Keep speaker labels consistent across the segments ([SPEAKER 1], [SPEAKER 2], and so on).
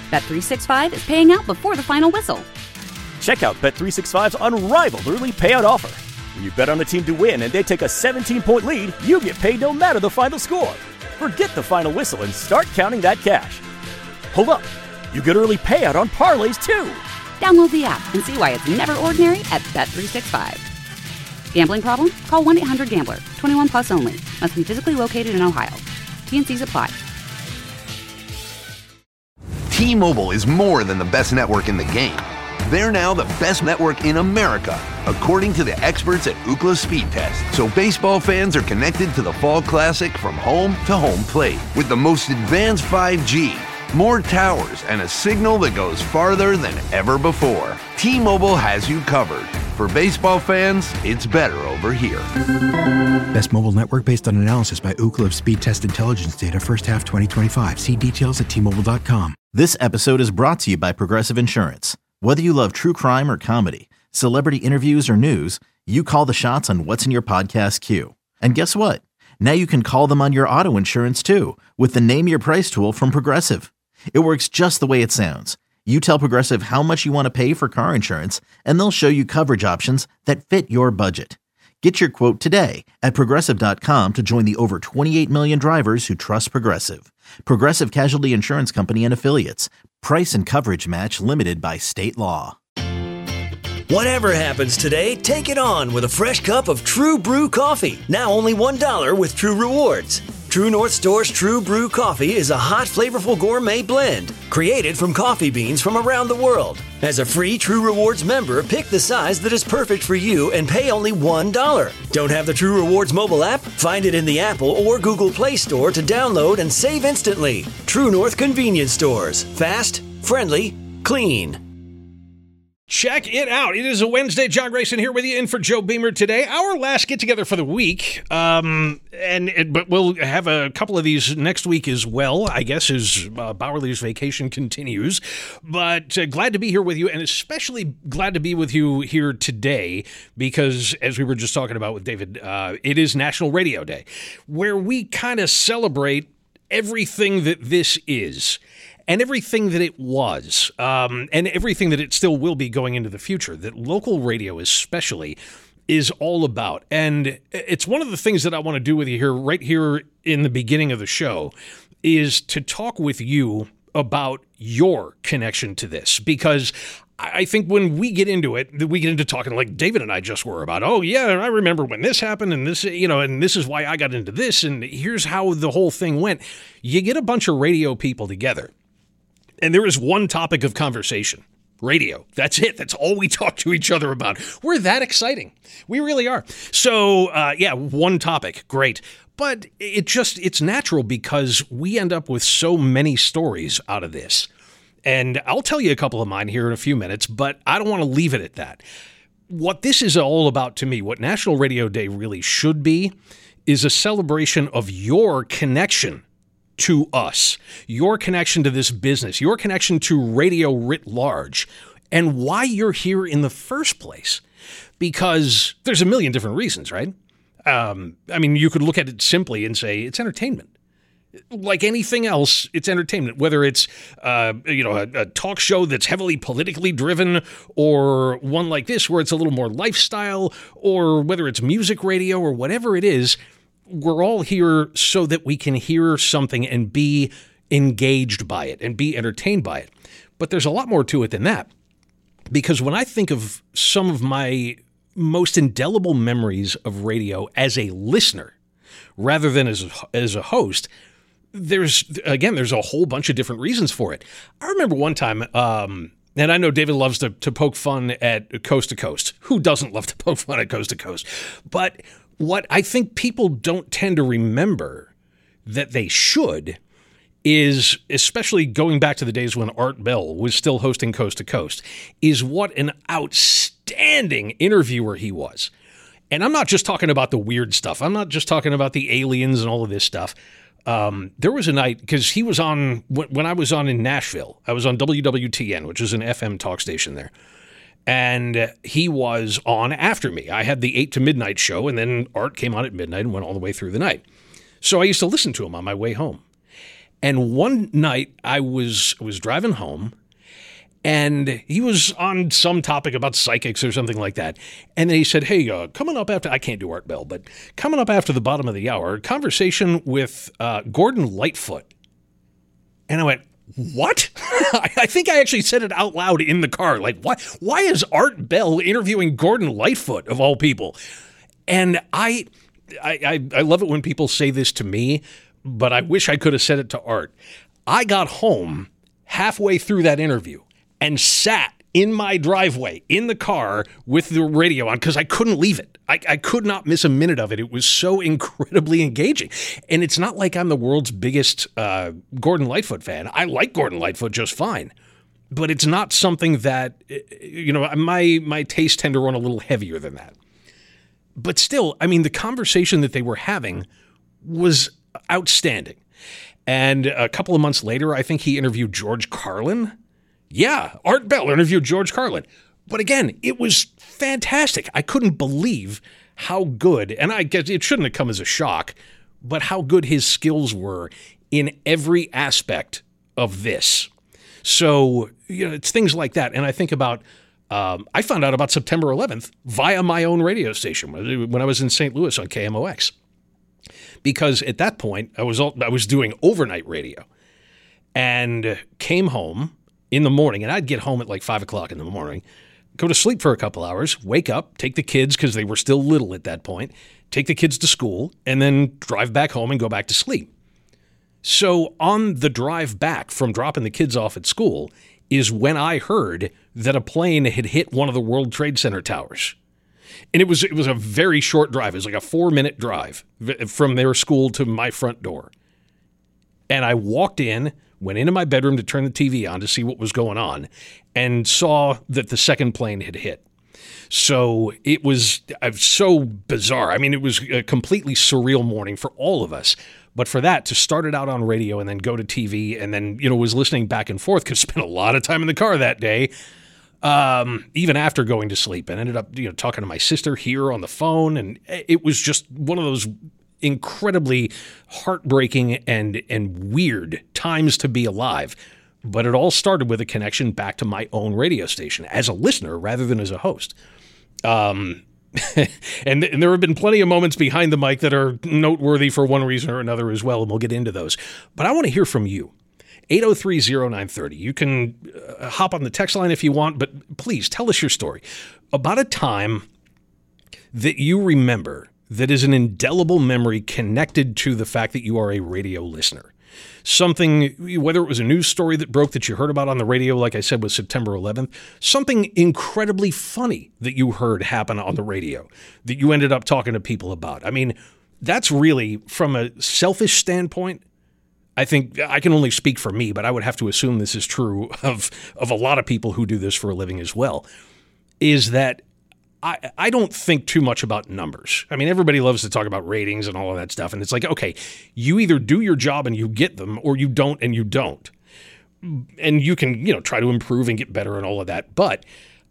[SPEAKER 1] Bet365 is paying out before the final whistle.
[SPEAKER 2] Check out Bet365's unrivaled early payout offer. When you bet on a team to win and they take a 17-point lead, you get paid no matter the final score. Forget the final whistle and start counting that cash. Hold up. You get early payout on parlays, too.
[SPEAKER 1] Download the app and see why it's never ordinary at Bet365. Gambling problem? Call 1-800-GAMBLER. 21 plus only. Must be physically located in Ohio. T&Cs apply.
[SPEAKER 3] T-Mobile is more than the best network in the game. They're now the best network in America, according to the experts at Ookla Speed Test. So baseball fans are connected to the Fall Classic from home to home plate with the most advanced 5G, more towers, and a signal that goes farther than ever before. T-Mobile has you covered. For baseball fans, it's better over here.
[SPEAKER 4] Best mobile network based on analysis by Ookla of Speed Test Intelligence data first half 2025. See details at T-Mobile.com.
[SPEAKER 5] This episode is brought to you by Progressive Insurance. Whether you love true crime or comedy, celebrity interviews or news, you call the shots on what's in your podcast queue. And guess what? Now you can call them on your auto insurance too with the Name Your Price tool from Progressive. It works just the way it sounds. You tell Progressive how much you want to pay for car insurance, and they'll show you coverage options that fit your budget. Get your quote today at Progressive.com to join the over 28 million drivers who trust Progressive. Progressive Casualty Insurance Company and Affiliates. Price and coverage match limited by state law.
[SPEAKER 6] Whatever happens today, take it on with a fresh cup of True Brew coffee. Now only $1 with True Rewards. True North Store's True Brew coffee is a hot, flavorful gourmet blend created from coffee beans from around the world. As a free True Rewards member, pick the size that is perfect for you and pay only $1. Don't have the True Rewards mobile app? Find it in the Apple or Google Play Store to download and save instantly. True North Convenience Stores. Fast, friendly, clean.
[SPEAKER 7] Check it out. It is a Wednesday. John Grayson here with you in for Joe Beamer today. Our last get-together for the week. But we'll have a couple of these next week as well, I guess, as Bowerly's vacation continues. But glad to be here with you, and especially glad to be with you here today because, as we were just talking about with David, it is National Radio Day, where we kind of celebrate everything that this is. And everything that it was, and everything that it still will be going into the future, that local radio especially is all about. And it's one of the things that I want to do with you here, right here in the beginning of the show, is to talk with you about your connection to this. Because I think when we get into it, we get into talking like David and I just were about, oh, yeah, I remember when this happened and this, and this is why I got into this. And here's how the whole thing went. You get a bunch of radio people together. And there is one topic of conversation, radio. That's it. That's all we talk to each other about. We're that exciting. We really are. So, one topic. Great. But it's natural because we end up with so many stories out of this. And I'll tell you a couple of mine here in a few minutes, but I don't want to leave it at that. What this is all about to me, what National Radio Day really should be, is a celebration of your connection to us, your connection to this business, your connection to radio writ large, and why you're here in the first place. Because there's a million different reasons, right? You could look at it simply and say it's entertainment. Like anything else, it's entertainment, whether it's a talk show that's heavily politically driven or one like this where it's a little more lifestyle, or whether it's music radio or whatever it is. We're all here so that we can hear something and be engaged by it and be entertained by it. But there's a lot more to it than that. Because when I think of some of my most indelible memories of radio as a listener, rather than as a host, there's a whole bunch of different reasons for it. I remember one time, and I know David loves to poke fun at Coast to Coast. Who doesn't love to poke fun at Coast to Coast? But what I think people don't tend to remember that they should is, especially going back to the days when Art Bell was still hosting Coast to Coast, is what an outstanding interviewer he was. And I'm not just talking about the weird stuff. I'm not just talking about the aliens and all of this stuff. There was a night, because he was on, when I was on in Nashville, I was on WWTN, which is an FM talk station there. And he was on after me. I had the 8 to midnight show, and then Art came on at midnight and went all the way through the night. So I used to listen to him on my way home. And one night I was driving home, and he was on some topic about psychics or something like that. And then he said, hey, coming up after, I can't do Art Bell, but coming up after the bottom of the hour, conversation with Gordon Lightfoot. And I went, what? I think I actually said it out loud in the car. Like, why is Art Bell interviewing Gordon Lightfoot, of all people? And I love it when people say this to me, but I wish I could have said it to Art. I got home halfway through that interview and sat in my driveway in the car with the radio on because I couldn't leave it. I could not miss a minute of it. It was so incredibly engaging. And it's not like I'm the world's biggest Gordon Lightfoot fan. I like Gordon Lightfoot just fine. But it's not something that, my tastes tend to run a little heavier than that. But still, I mean, the conversation that they were having was outstanding. And a couple of months later, I think he interviewed George Carlin. Yeah, Art Bell interviewed George Carlin. But again, it was fantastic. I couldn't believe how good, and I guess it shouldn't have come as a shock, but how good his skills were in every aspect of this. So, it's things like that. And I think about, I found out about September 11th via my own radio station when I was in St. Louis on KMOX. Because at that point, I was doing overnight radio and came home in the morning, and I'd get home at like 5 o'clock in the morning, go to sleep for a couple hours, wake up, take the kids, because they were still little at that point, take the kids to school, and then drive back home and go back to sleep. So on the drive back from dropping the kids off at school is when I heard that a plane had hit one of the World Trade Center towers. And it was a very short drive. It was like a 4-minute drive from their school to my front door. And I walked in, went into my bedroom to turn the TV on to see what was going on, and saw that the second plane had hit. So it was so bizarre. I mean, it was a completely surreal morning for all of us. But for that, to start it out on radio and then go to TV and then, was listening back and forth, because I spent a lot of time in the car that day, even after going to sleep, and ended up, talking to my sister here on the phone. And it was just one of those incredibly heartbreaking and weird times to be alive. But it all started with a connection back to my own radio station as a listener rather than as a host. And there have been plenty of moments behind the mic that are noteworthy for one reason or another as well, and we'll get into those. But I want to hear from you. 803-0930. You can hop on the text line if you want, but please tell us your story about a time that you remember that is an indelible memory connected to the fact that you are a radio listener. Something, whether it was a news story that broke that you heard about on the radio, like I said, was September 11th, something incredibly funny that you heard happen on the radio that you ended up talking to people about. I mean, that's really, from a selfish standpoint, I think I can only speak for me, but I would have to assume this is true of a lot of people who do this for a living as well, is that I don't think too much about numbers. I mean, everybody loves to talk about ratings and all of that stuff. And it's like, okay, you either do your job and you get them, or you don't and you don't. And you can, try to improve and get better and all of that. But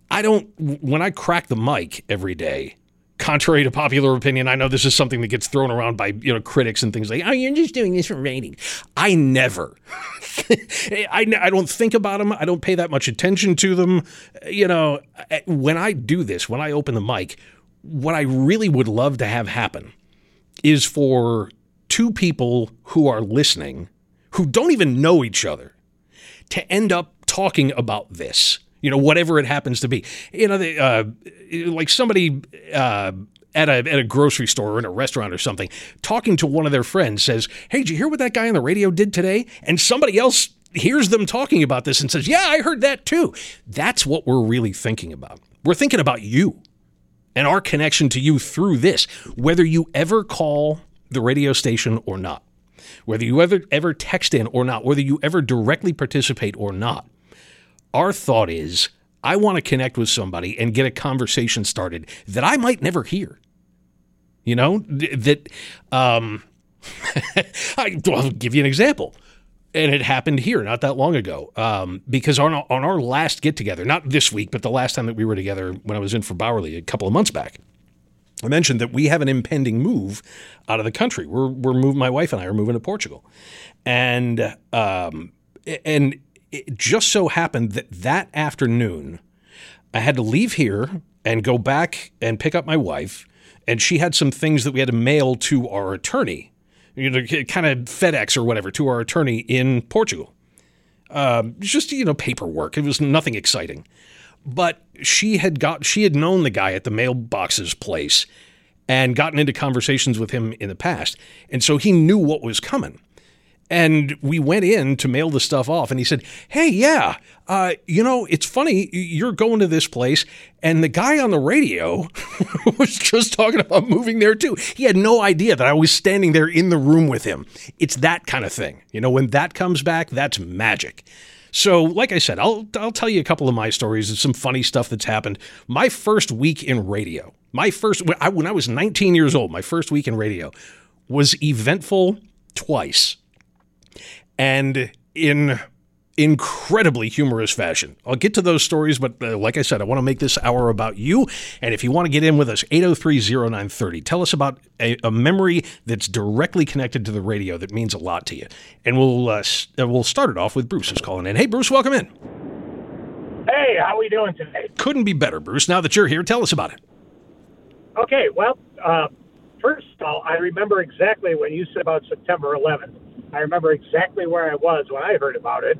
[SPEAKER 7] when I crack the mic every day, contrary to popular opinion, I know this is something that gets thrown around by, critics and things like, oh, you're just doing this for ratings. I never. I don't think about them. I don't pay that much attention to them. When I do this, when I open the mic, what I really would love to have happen is for two people who are listening, who don't even know each other, to end up talking about this. Whatever it happens to be. Like somebody at a grocery store or in a restaurant or something, talking to one of their friends says, hey, did you hear what that guy on the radio did today? And somebody else hears them talking about this and says, yeah, I heard that too. That's what we're really thinking about. We're thinking about you and our connection to you through this, whether you ever call the radio station or not, whether you ever text in or not, whether you ever directly participate or not. Our thought is, I want to connect with somebody and get a conversation started that I might never hear. I'll give you an example. And it happened here not that long ago, because on our last get-together, not this week, but the last time that we were together when I was in for Bowerly a couple of months back, I mentioned that we have an impending move out of the country. We're moving. My wife and I are moving to Portugal, and it just so happened that afternoon, I had to leave here and go back and pick up my wife, and she had some things that we had to mail to our attorney, kind of FedEx or whatever, to our attorney in Portugal. Just paperwork. It was nothing exciting. But she had known the guy at the mailbox's place and gotten into conversations with him in the past. And so he knew what was coming. And we went in to mail the stuff off, and he said, hey, yeah, it's funny, you're going to this place, and the guy on the radio was just talking about moving there too. He had no idea that I was standing there in the room with him. It's that kind of thing. When that comes back, that's magic. So, like I said, I'll tell you a couple of my stories and some funny stuff that's happened. My first week in radio, when I was 19 years old, my first week in radio was eventful twice. And in incredibly humorous fashion. I'll get to those stories, but like I said, I want to make this hour about you. And if you want to get in with us, 803-0930. Tell us about a memory that's directly connected to the radio that means a lot to you. And we'll start it off with Bruce who's calling in. Hey, Bruce, welcome in.
[SPEAKER 8] Hey, how are we doing today?
[SPEAKER 7] Couldn't be better, Bruce. Now that you're here, tell us about it.
[SPEAKER 8] Okay, well, first of all, I remember exactly when you said about September 11th. I remember exactly where I was when I heard about it.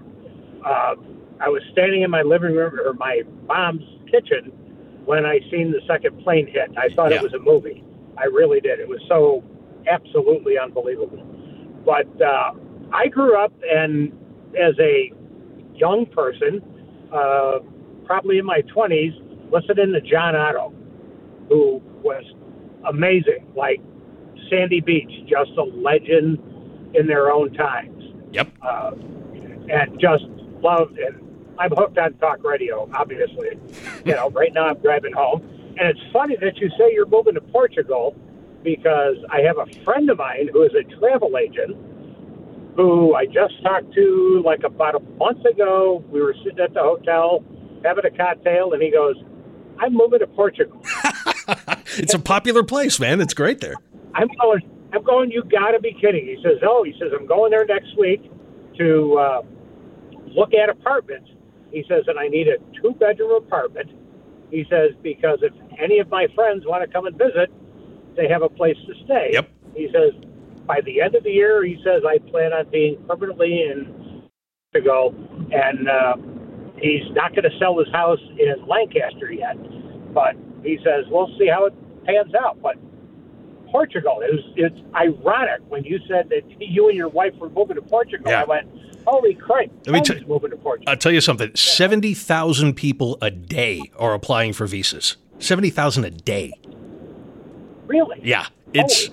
[SPEAKER 8] I was standing in my living room or my mom's kitchen when I seen the second plane hit. I thought it was a movie. I really did. It was so absolutely unbelievable. But I grew up and as a young person, probably in my 20s, listening to John Otto, who was amazing, like Sandy Beach, just a legend in their own times.
[SPEAKER 7] Yep.
[SPEAKER 8] And just loved, and I'm hooked on talk radio, obviously. Right now I'm driving home. And it's funny that you say you're moving to Portugal, because I have a friend of mine who is a travel agent who I just talked to like about a month ago. We were sitting at the hotel having a cocktail, and he goes, I'm moving to Portugal.
[SPEAKER 7] It's a popular place, man. It's great there.
[SPEAKER 8] I'm going, you got to be kidding. He says, I'm going there next week to look at apartments. He says, and I need a 2-bedroom apartment. He says, because if any of my friends want to come and visit, they have a place to stay.
[SPEAKER 7] Yep.
[SPEAKER 8] He says, by the end of the year, he says, I plan on being permanently in Portugal, and he's not going to sell his house in Lancaster yet. But he says, we'll see how it pans out. But Portugal, it's ironic when you said that you and your wife were moving to Portugal. Yeah. I went, holy Christ, moving to Portugal.
[SPEAKER 7] I'll tell you something. 70,000 people a day are applying for visas. 70,000 a day.
[SPEAKER 8] Really?
[SPEAKER 7] Yeah. It's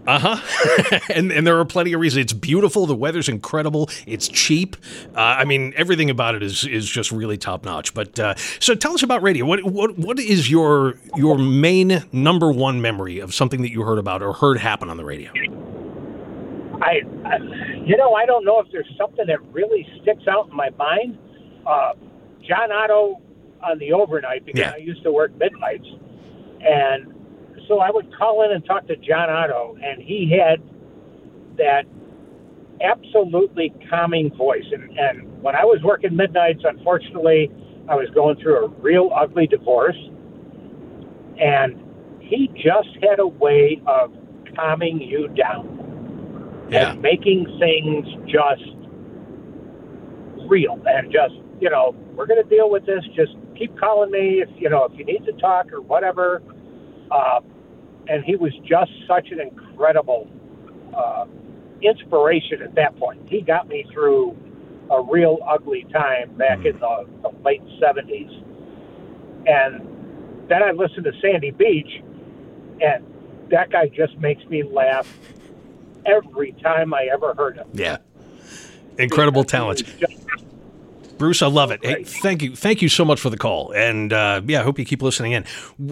[SPEAKER 7] and there are plenty of reasons. It's beautiful. The weather's incredible. It's cheap. Everything about it is just really top notch. But so tell us about radio. What is your main number one memory of something that you heard about or heard happen on the radio?
[SPEAKER 8] I don't know if there's something that really sticks out in my mind. John Otto on the overnight, because I used to work midnights, and so I would call in and talk to John Otto, and he had that absolutely calming voice. And when I was working midnights, unfortunately, I was going through a real ugly divorce, and he just had a way of calming you down and making things just real and just, we're going to deal with this. Just keep calling me if you need to talk or whatever. And he was just such an incredible inspiration at that point. He got me through a real ugly time back in the late 70s. And then I listened to Sandy Beach, and that guy just makes me laugh every time I ever heard him.
[SPEAKER 7] Yeah. Incredible talent. Bruce, I love it. Hey, thank you so much for the call. And I hope you keep listening in.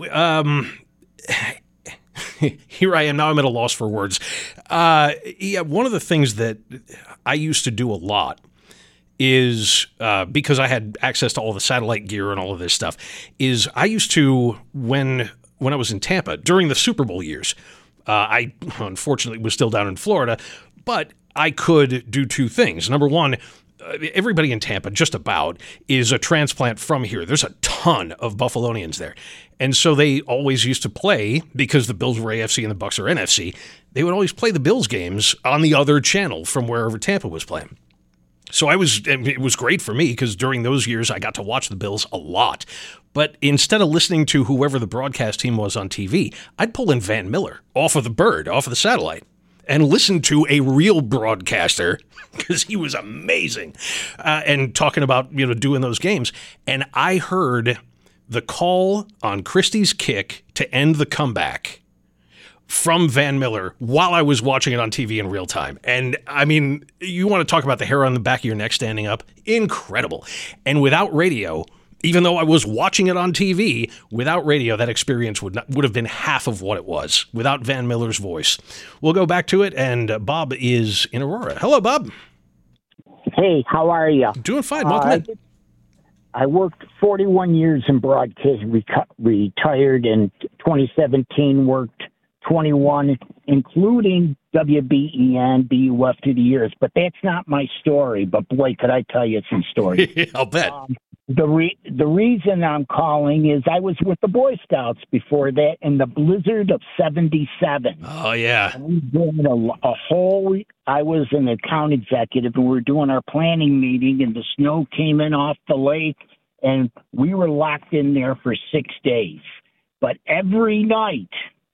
[SPEAKER 7] Here I am. Now I'm at a loss for words. One of the things that I used to do a lot is, because I had access to all the satellite gear and all of this stuff, is I used to, when when I was in Tampa during the Super Bowl years. I unfortunately was still down in Florida, but I could do two things. Number one, everybody in Tampa, just about, is a transplant from here. There's a ton of Buffalonians there. And so they always used to play, because the Bills were AFC and the Bucs are NFC, they would always play the Bills games on the other channel from wherever Tampa was playing. So it was great for me because during those years I got to watch the Bills a lot. But instead of listening to whoever the broadcast team was on TV, I'd pull in Van Miller off of the satellite, and listen to a real broadcaster because he was amazing and talking about, doing those games. And I heard the call on Christie's kick to end the comeback from Van Miller while I was watching it on TV in real time. And I mean, you want to talk about the hair on the back of your neck standing up? Incredible. And without radio, even though I was watching it on TV, without radio, that experience would have been half of what it was without Van Miller's voice. We'll go back to it, and Bob is in Aurora. Hello, Bob.
[SPEAKER 9] Hey, how are you?
[SPEAKER 7] Doing fine. Welcome in.
[SPEAKER 9] I worked 41 years in broadcasting. Retired in 2017, worked 21, including WBEN, BUF through the years. But that's not my story. But boy, could I tell you some stories.
[SPEAKER 7] I'll bet.
[SPEAKER 9] The reason I'm calling is I was with the Boy Scouts before that in the blizzard of 77.
[SPEAKER 7] Oh, yeah.
[SPEAKER 9] And we did I was an account executive, and we were doing our planning meeting, and the snow came in off the lake, and we were locked in there for 6 days. But every night,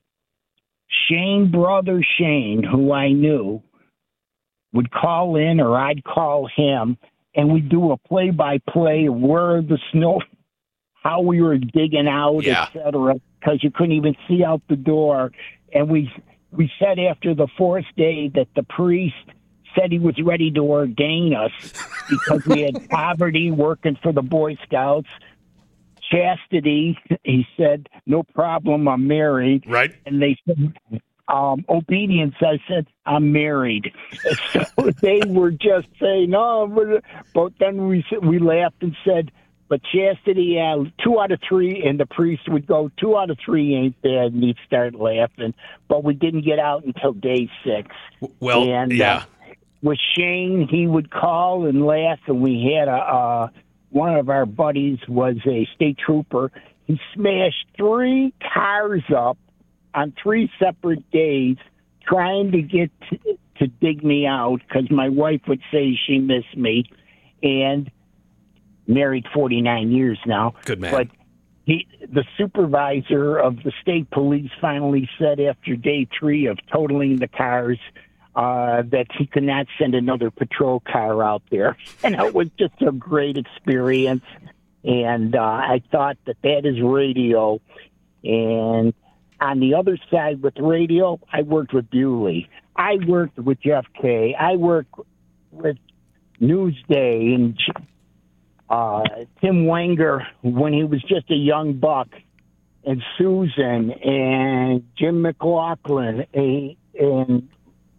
[SPEAKER 9] Brother Shane, who I knew, would call in, or I'd call him, and we'd do a play-by-play of where the snow, how we were digging out, et cetera, because you couldn't even see out the door. And we said after the fourth day that the priest said he was ready to ordain us because we had poverty working for the Boy Scouts. Chastity, he said, no problem, I'm married.
[SPEAKER 7] Right.
[SPEAKER 9] And they said, obedience, I said, I'm married. So they were just saying, no, but then we laughed and said, but chastity, 2 out of 3, and the priest would go, 2 out of 3 ain't bad, and he'd start laughing. But we didn't get out until day 6.
[SPEAKER 7] Well,
[SPEAKER 9] and,
[SPEAKER 7] yeah.
[SPEAKER 9] With Shane, he would call and laugh, and we had one of our buddies was a state trooper. He smashed 3 cars up on 3 separate days trying to get to dig me out because my wife would say she missed me, and married 49 years now.
[SPEAKER 7] Good man.
[SPEAKER 9] But the supervisor of the state police finally said after day 3 of totaling the cars that he could not send another patrol car out there. And it was just a great experience. And I thought that is radio. And on the other side with radio, I worked with Bewley. I worked with Jeff Kay. I worked with Newsday and Tim Wenger when he was just a young buck, and Susan and Jim McLaughlin and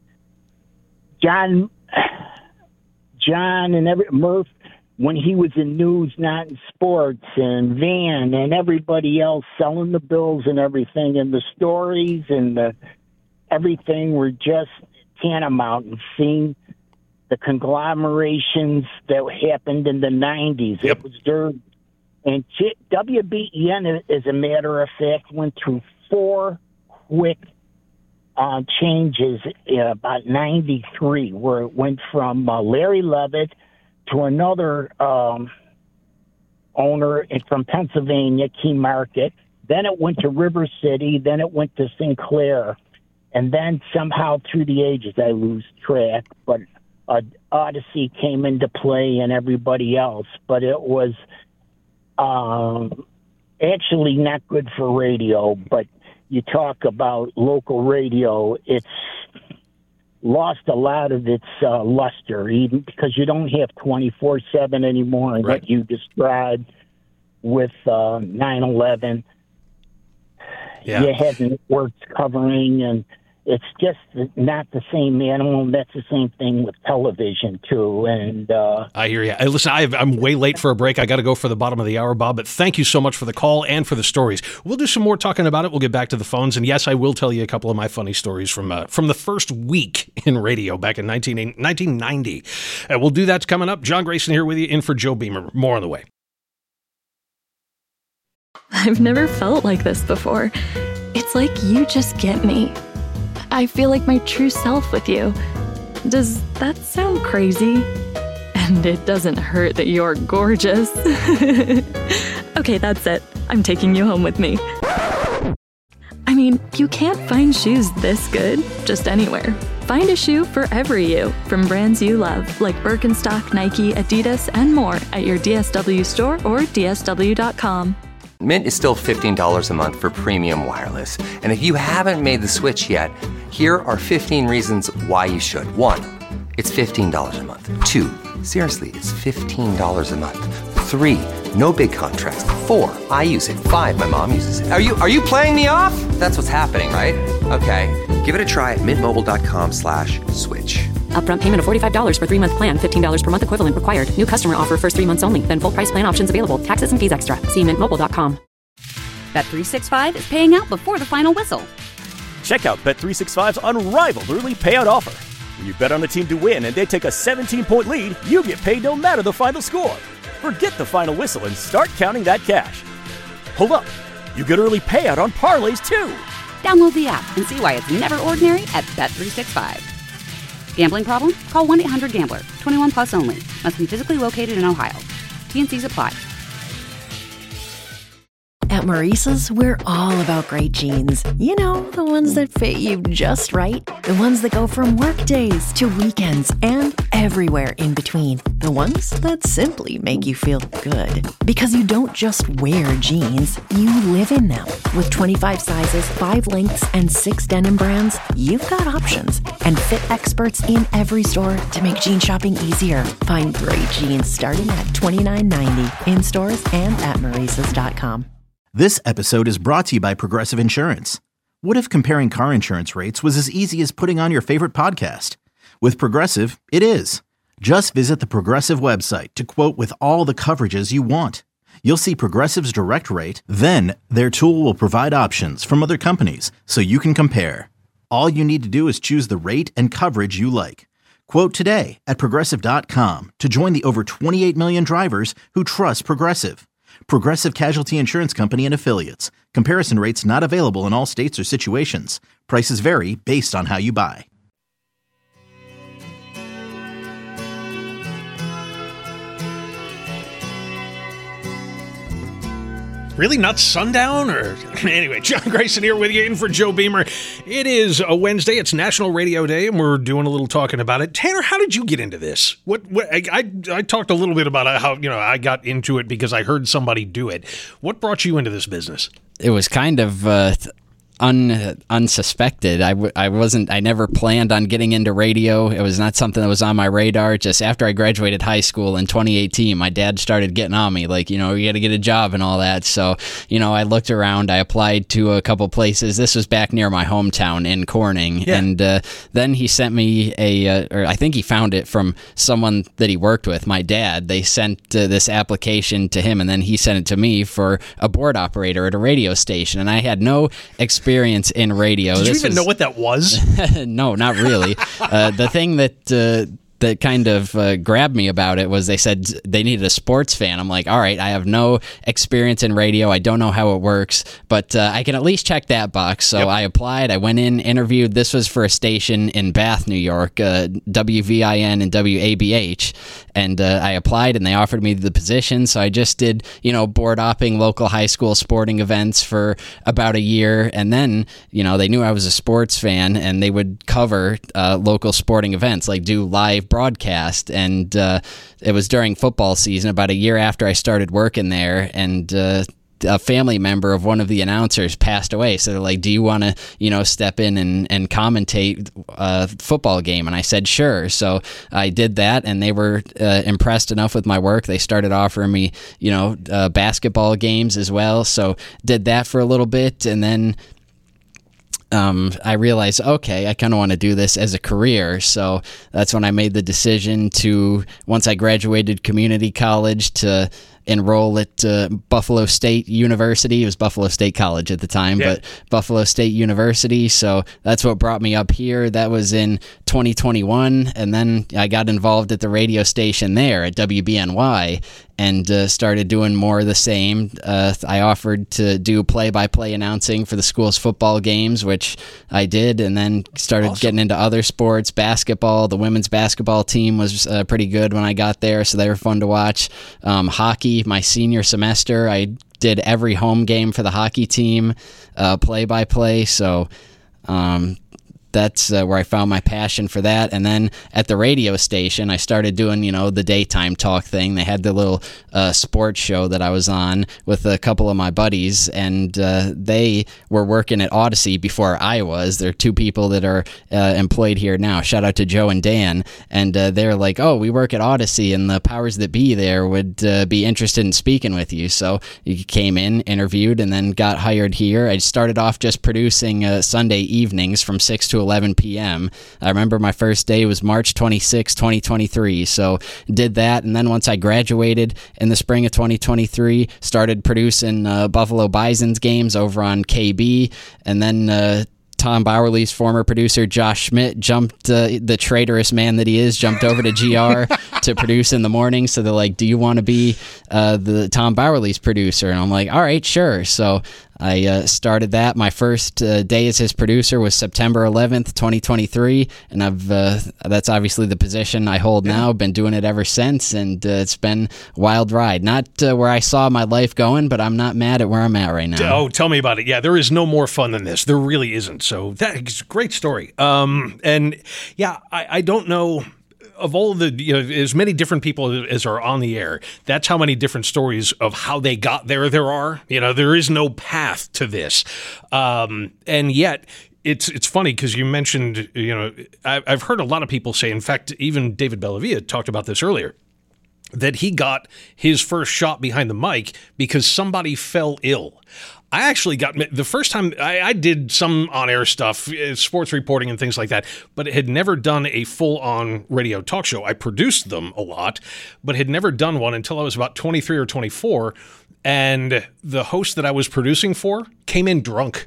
[SPEAKER 9] John and Murph when he was in news, not in sports, and Van and everybody else selling the bills and everything, and the stories and everything were just tantamount, and seeing the conglomerations that happened in the 90s.
[SPEAKER 7] Yep.
[SPEAKER 9] It was dirt. And WBEN, as a matter of fact, went through 4 quick changes about 93, where it went from Larry Levitt to another owner from Pennsylvania, Key Market. Then it went to River City. Then it went to Sinclair. And then somehow through the ages, I lose track. But Odyssey came into play and everybody else. But it was actually not good for radio. But you talk about local radio, it's lost a lot of its luster, even because you don't have 24/7 anymore. And
[SPEAKER 7] right.
[SPEAKER 9] What you described with 9/11, you had networks covering, and it's just not the same animal. And that's the same thing with television, too. And
[SPEAKER 7] I hear you. Listen, I'm way late for a break. I got to go for the bottom of the hour, Bob, but thank you so much for the call and for the stories. We'll do some more talking about it. We'll get back to the phones. And yes, I will tell you a couple of my funny stories from the first week in radio back in 1990. We'll do that coming up. John Grayson here with you, in for Joe Beamer. More on the way.
[SPEAKER 10] I've never felt like this before. It's like you just get me. I feel like my true self with you. Does that sound crazy? And it doesn't hurt that you're gorgeous. Okay, that's it. I'm taking you home with me. I mean, you can't find shoes this good just anywhere. Find a shoe for every you from brands you love, like Birkenstock, Nike, Adidas, and more at your DSW store or DSW.com.
[SPEAKER 11] Mint is still $15 a month for premium wireless. And if you haven't made the switch yet, here are 15 reasons why you should. 1, it's $15 a month. 2, seriously, it's $15 a month. 3, no big contrast. 4, I use it. 5, my mom uses it. Are you playing me off? That's what's happening, right? Okay, give it a try at mintmobile.com/switch.
[SPEAKER 12] Upfront payment of $45 for 3-month plan. $15 per month equivalent required. New customer offer first 3 months only. Then full price plan options available. Taxes and fees extra. See mintmobile.com.
[SPEAKER 1] Bet365 is paying out before the final whistle.
[SPEAKER 2] Check out Bet365's unrivaled early payout offer. When you bet on a team to win and they take a 17-point lead, you get paid no matter the final score. Forget the final whistle and start counting that cash. Hold up. You get early payout on parlays, too.
[SPEAKER 1] Download the app and see why it's never ordinary at Bet365. Gambling problem? Call 1-800-GAMBLER. 21 plus only. Must be physically located in Ohio. T&Cs apply.
[SPEAKER 13] At Maurice's, we're all about great jeans. You know, the ones that fit you just right. The ones that go from work days to weekends and everywhere in between. The ones that simply make you feel good. Because you don't just wear jeans, you live in them. With 25 sizes, 5 lengths, and 6 denim brands, you've got options. And fit experts in every store to make jean shopping easier. Find great jeans starting at $29.90 in stores and at Maurices.com.
[SPEAKER 5] This episode is brought to you by Progressive Insurance. What if comparing car insurance rates was as easy as putting on your favorite podcast? With Progressive, it is. Just visit the Progressive website to quote with all the coverages you want. You'll see Progressive's direct rate, then their tool will provide options from other companies so you can compare. All you need to do is choose the rate and coverage you like. Quote today at Progressive.com to join the over 28 million drivers who trust Progressive. Progressive Casualty Insurance Company and Affiliates. Comparison rates not available in all states or situations. Prices vary based on how you buy.
[SPEAKER 7] Really not sundown? Or anyway, John Grayson here with you, in for Joe Beamer. It is a Wednesday. It's National Radio Day, and we're doing a little talking about it. Tanner, how did you get into this? I talked a little bit about how I got into it because I heard somebody do it. What brought you into this business?
[SPEAKER 14] It was kind of unsuspected. I never planned on getting into radio. It was not something that was on my radar. Just after I graduated high school in 2018, my dad started getting on me, like, you got to get a job and all that. So, I looked around. I applied to a couple places. This was back near my hometown in Corning. Yeah. And then he sent me or I think he found it from someone that he worked with, my dad. They sent this application to him, and then he sent it to me for a board operator at a radio station. And I had no experience in radio.
[SPEAKER 7] Did you even know what that was?
[SPEAKER 14] No, not really. The thing that kind of grabbed me about it was they said they needed a sports fan. I'm like, all right, I have no experience in radio. I don't know how it works, but I can at least check that box. So I applied. I went in, interviewed. This was for a station in Bath, New York, WVIN and WABH. And I applied, and they offered me the position. So I just did, board opping local high school sporting events for about a year. And then, they knew I was a sports fan, and they would cover local sporting events, like do live broadcast. And it was during football season, about a year after I started working there, and a family member of one of the announcers passed away. So they're like, do you want to, step in and commentate a football game? And I said, sure. So I did that, and they were impressed enough with my work. They started offering me, basketball games as well. So did that for a little bit. And then I realized, okay, I kind of want to do this as a career. So that's when I made the decision to, once I graduated community college, to enroll at Buffalo State University. It was Buffalo State College at the time, but Buffalo State University. So that's what brought me up here. That was in 2021. And then I got involved at the radio station there at WBNY and started doing more of the same. I offered to do play-by-play announcing for the school's football games, which I did, and then started getting into other sports. Basketball, the women's basketball team was pretty good when I got there, so they were fun to watch. Hockey, my senior semester, I did every home game for the hockey team, play-by-play, so that's where I found my passion for that. And then at the radio station, I started doing, the daytime talk thing. They had the little sports show that I was on with a couple of my buddies, and they were working at Odyssey before I was. They're two people that are employed here now. Shout out to Joe and Dan. And they're like, oh, we work at Odyssey, and the powers that be there would be interested in speaking with you. So you came in, interviewed, and then got hired here. I started off just producing Sunday evenings from 6 to 11 p.m. I remember my first day was March 26, 2023. So did that, and then once I graduated in the spring of 2023, started producing Buffalo Bison's games over on KB, and then Tom Bowerly's former producer Josh Schmidt jumped, the traitorous man that he is, jumped over to GR to produce in the morning. So they're like, do you want to be the Tom Bowerly's producer? And I'm like, all right, sure. So I started that. My first day as his producer was September 11th, 2023, and that's obviously the position I hold now. Been doing it ever since, and it's been a wild ride. Not where I saw my life going, but I'm not mad at where I'm at right now.
[SPEAKER 7] Oh, tell me about it. Yeah, there is no more fun than this. There really isn't. So that's a great story. And yeah, I don't know. Of all the, as many different people as are on the air, that's how many different stories of how they got there are. There is no path to this. And yet, it's funny because you mentioned, I've heard a lot of people say, in fact, even David Bellavia talked about this earlier, that he got his first shot behind the mic because somebody fell ill. I actually got the first time I did some on-air stuff, sports reporting and things like that, but had never done a full-on radio talk show. I produced them a lot, but had never done one until I was about 23 or 24, and the host that I was producing for came in drunk.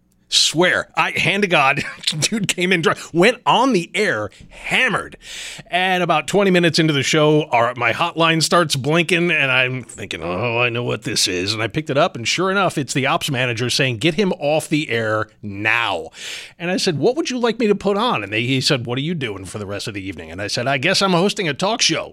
[SPEAKER 7] Swear, hand to God, dude came in drunk, went on the air hammered, and about 20 minutes into the show, my hotline starts blinking, and I'm thinking, oh, I know what this is, and I picked it up, and sure enough, it's the ops manager saying, get him off the air now. And I said, what would you like me to put on? And he said, what are you doing for the rest of the evening? And I said, I guess I'm hosting a talk show.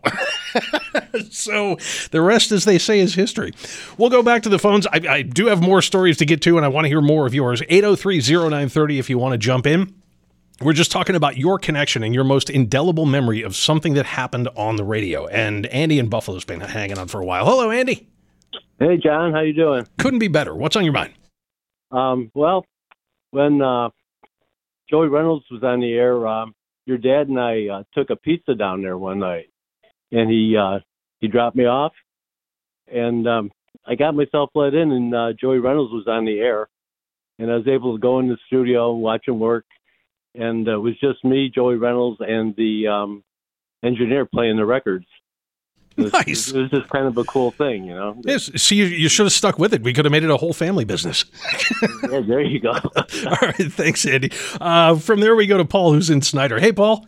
[SPEAKER 7] So the rest, as they say, is history. We'll go back to the phones. I do have more stories to get to, and I want to hear more of yours. 803-0930 if you want to jump in. We're just talking about your connection and your most indelible memory of something that happened on the radio. And Andy in Buffalo's been hanging on for a while. Hello, Andy.
[SPEAKER 15] Hey, John. How you doing?
[SPEAKER 7] Couldn't be better. What's on your mind?
[SPEAKER 15] Well, when Joey Reynolds was on the air, your dad and I took a pizza down there one night, and he dropped me off, and I got myself let in, and Joey Reynolds was on the air, and I was able to go in the studio and watch him work, and it was just me, Joey Reynolds, and the engineer playing the records.
[SPEAKER 7] Nice.
[SPEAKER 15] It was just kind of a cool thing,
[SPEAKER 7] Yes. See, you should have stuck with it. We could have made it a whole family business.
[SPEAKER 15] Yeah, there you go.
[SPEAKER 7] All right. Thanks, Andy. From there, we go to Paul, who's in Snyder. Hey, Paul.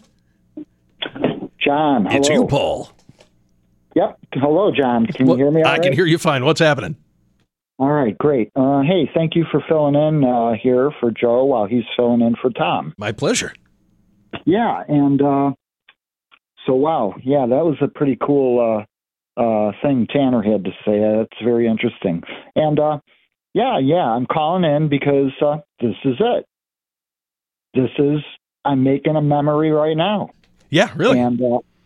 [SPEAKER 16] John, hello.
[SPEAKER 7] It's you, Paul.
[SPEAKER 16] Yep. Hello, John. Can you hear me all right?
[SPEAKER 7] I can hear you fine. What's happening?
[SPEAKER 16] All right, great. Hey, thank you for filling in here for Joe while he's filling in for Tom.
[SPEAKER 7] My pleasure.
[SPEAKER 16] Yeah, and so, wow. Yeah, that was a pretty cool thing Tanner had to say. That's very interesting. And, I'm calling in because this is it. I'm making a memory right now.
[SPEAKER 7] Yeah, really?
[SPEAKER 16] And,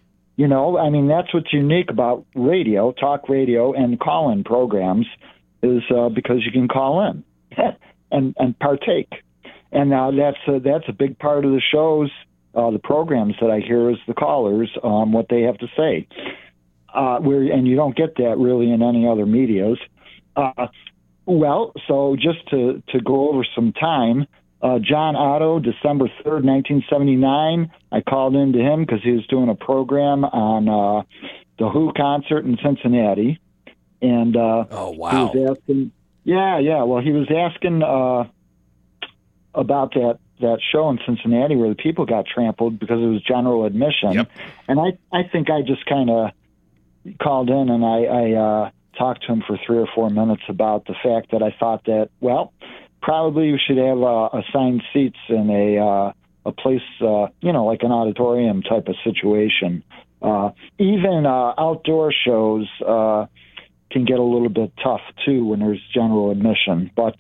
[SPEAKER 16] that's what's unique about radio, talk radio, and call-in programs is because you can call in and partake. And that's a big part of the shows, the programs that I hear is the callers, what they have to say. And you don't get that really in any other medias. So just to go over some time, John Otto, December 3rd, 1979. I called in to him because he was doing a program on the Who concert in Cincinnati. And
[SPEAKER 7] oh, wow.
[SPEAKER 16] He was asking, well, he was asking about that show in Cincinnati where the people got trampled because it was general admission.
[SPEAKER 7] Yep.
[SPEAKER 16] And I think I just kind of called in and I talked to him for 3 or 4 minutes about the fact that I thought that, well, probably we should have assigned seats in a place, like an auditorium type of situation. Even outdoor shows can get a little bit tough, too, when there's general admission. But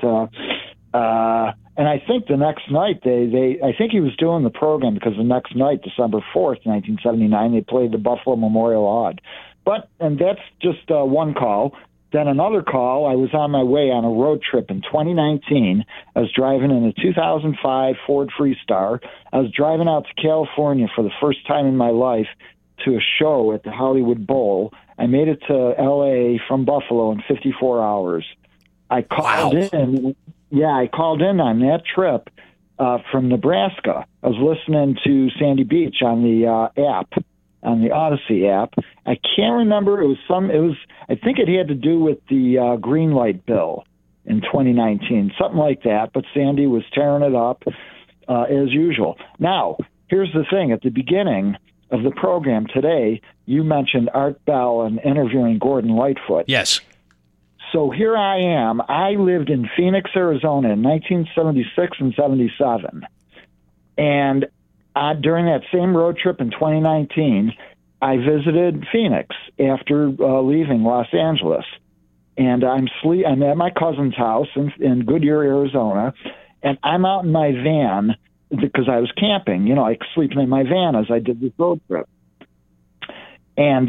[SPEAKER 16] and I think the next night, I think he was doing the program because the next night, December 4th, 1979, they played the Buffalo Memorial Odd. And that's just one call. Then another call, I was on my way on a road trip in 2019. I was driving in a 2005 Ford Freestar. I was driving out to California for the first time in my life to a show at the Hollywood Bowl. I made it to L.A. from Buffalo in 54 hours. I called in. Yeah, I called in on that trip from Nebraska. I was listening to Sandy Beach on the app. On the Odyssey app. I can't remember. I think it had to do with the green light bill in 2019, something like that. But Sandy was tearing it up as usual. Now, here's the thing. At the beginning of the program today, you mentioned Art Bell and interviewing Gordon Lightfoot.
[SPEAKER 7] Yes.
[SPEAKER 16] So here I am. I lived in Phoenix, Arizona in 1976 and 77. And during that same road trip in 2019, I visited Phoenix after leaving Los Angeles. And I'm at my cousin's house in Goodyear, Arizona, and I'm out in my van because I was camping. I sleeping in my van as I did this road trip. And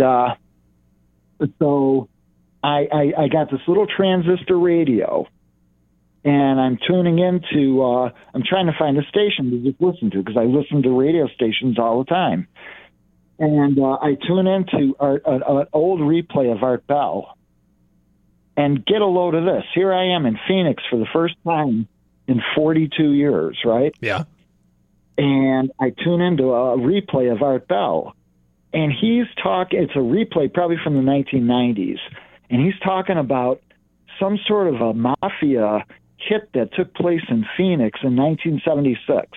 [SPEAKER 16] so I got this little transistor radio. And I'm tuning into, I'm trying to find a station to just listen to because I listen to radio stations all the time. And I tune into an old replay of Art Bell. And get a load of this. Here I am in Phoenix for the first time in 42 years, right?
[SPEAKER 7] Yeah.
[SPEAKER 16] And I tune into a replay of Art Bell. And he's talking, it's a replay probably from the 1990s. And he's talking about some sort of a mafia hit that took place in Phoenix in 1976.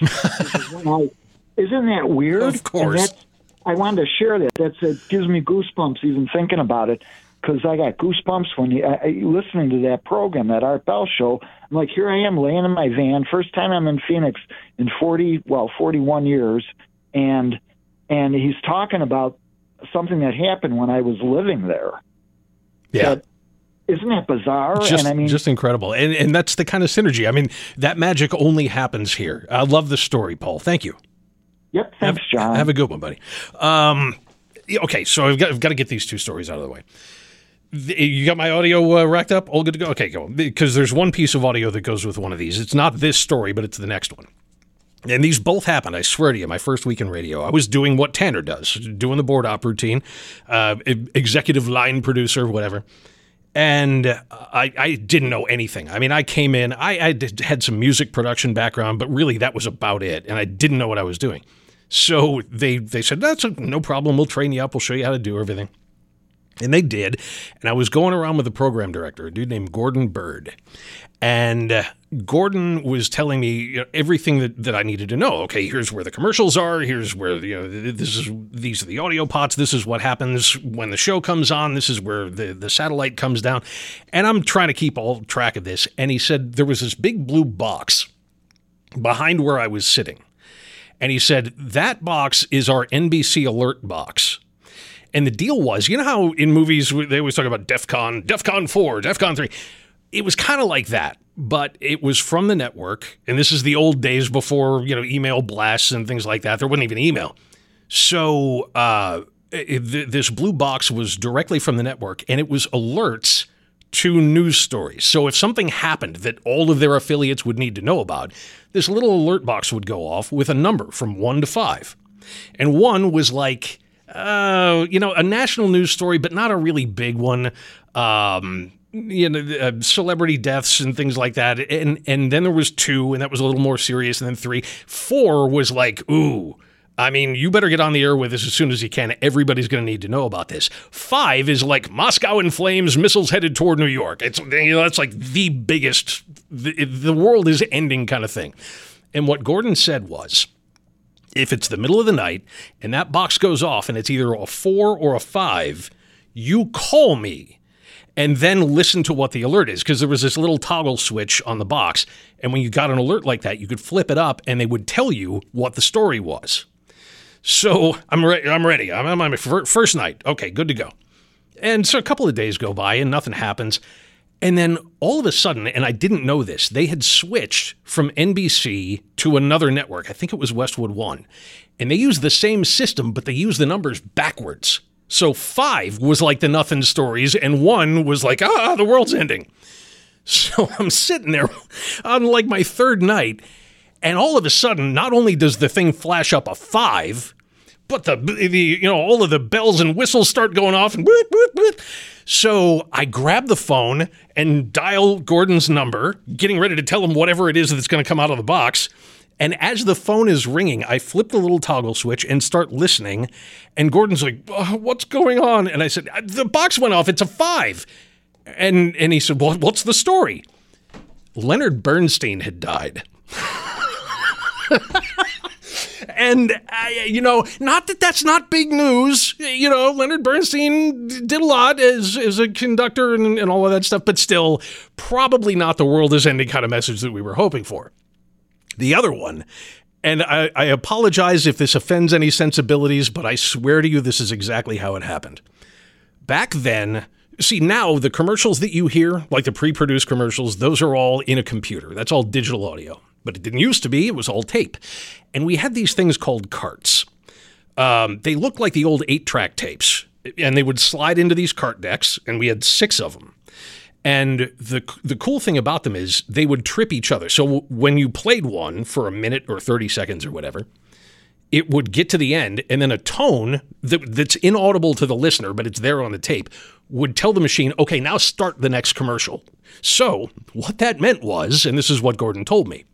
[SPEAKER 16] Isn't that weird?
[SPEAKER 7] Of course.
[SPEAKER 16] I wanted to share that. It gives me goosebumps even thinking about it because I got goosebumps when listening to that program, that Art Bell show. I'm like, here I am laying in my van. First time I'm in Phoenix in 41 years. And he's talking about something that happened when I was living there.
[SPEAKER 7] Yeah.
[SPEAKER 16] Isn't that bizarre?
[SPEAKER 7] Just incredible. And that's the kind of synergy. I mean, that magic only happens here. I love the story, Paul. Thank you.
[SPEAKER 16] Yep. Thanks, John.
[SPEAKER 7] Have a good one, buddy. Okay, so I've got to get these two stories out of the way. You got my audio racked up? All good to go? Okay, go. Because there's one piece of audio that goes with one of these. It's not this story, but it's the next one. And these both happened, I swear to you, my first week in radio. I was doing what Tanner does, doing the board op routine, executive line producer, whatever. And I didn't know anything. I mean, I came in, I had some music production background, but really that was about it. And I didn't know what I was doing. So they said, that's no problem. We'll train you up. We'll show you how to do everything. And they did. And I was going around with the program director, a dude named Gordon Bird. And Gordon was telling me everything that I needed to know. Okay, here's where the commercials are. Here's where these are the audio pots. This is what happens when the show comes on. This is where the satellite comes down. And I'm trying to keep all track of this. And he said there was this big blue box behind where I was sitting. And he said, that box is our NBC alert box. And the deal was, you know how in movies they always talk about DEFCON 4, DEFCON 3. It was kind of like that, but it was from the network. And this is the old days before, email blasts and things like that. There wasn't even email. So this blue box was directly from the network, and it was alerts to news stories. So if something happened that all of their affiliates would need to know about, this little alert box would go off with a number from 1 to 5. And 1 was like a national news story, but not a really big one. Celebrity deaths and things like that. And then there was 2, and that was a little more serious, and then 3. 4 was like, ooh, I mean, you better get on the air with this as soon as you can. Everybody's going to need to know about this. 5 is like Moscow in flames, missiles headed toward New York. It's that's like the biggest, the world is ending kind of thing. And what Gordon said was, if it's the middle of the night and that box goes off and it's either a 4 or a 5, you call me and then listen to what the alert is, because there was this little toggle switch on the box. And when you got an alert like that, you could flip it up and they would tell you what the story was. So I'm ready. I'm on my first night. Okay, good to go. And so a couple of days go by and nothing happens. And then all of a sudden, and I didn't know this, they had switched from NBC to another network. I think it was Westwood One. And they used the same system, but they used the numbers backwards. So 5 was like the nothing stories, and 1 was like, the world's ending. So I'm sitting there on like my third night, and all of a sudden, not only does the thing flash up a 5, but the all of the bells and whistles start going off, and boop, boop, boop. So I grab the phone and dial Gordon's number, getting ready to tell him whatever it is that's going to come out of the box. And as the phone is ringing, I flip the little toggle switch and start listening. And Gordon's like, what's going on? And I said, the box went off. It's a 5. And he said, well, what's the story? Leonard Bernstein had died. And, not that that's not big news. Leonard Bernstein did a lot as a conductor and all of that stuff, but still probably not the world is ending kind of message that we were hoping for. The other one, and I apologize if this offends any sensibilities, but I swear to you this is exactly how it happened. Back then, see, now the commercials that you hear, like the pre-produced commercials, those are all in a computer. That's all digital audio. But it didn't used to be. It was all tape. And we had these things called carts. They looked like the old 8-track tapes. And they would slide into these cart decks, and we had 6 of them. And the cool thing about them is they would trip each other. So when you played one for a minute or 30 seconds or whatever, it would get to the end, and then a tone that's inaudible to the listener, but it's there on the tape, would tell the machine, okay, now start the next commercial. So what that meant was, and this is what Gordon told me,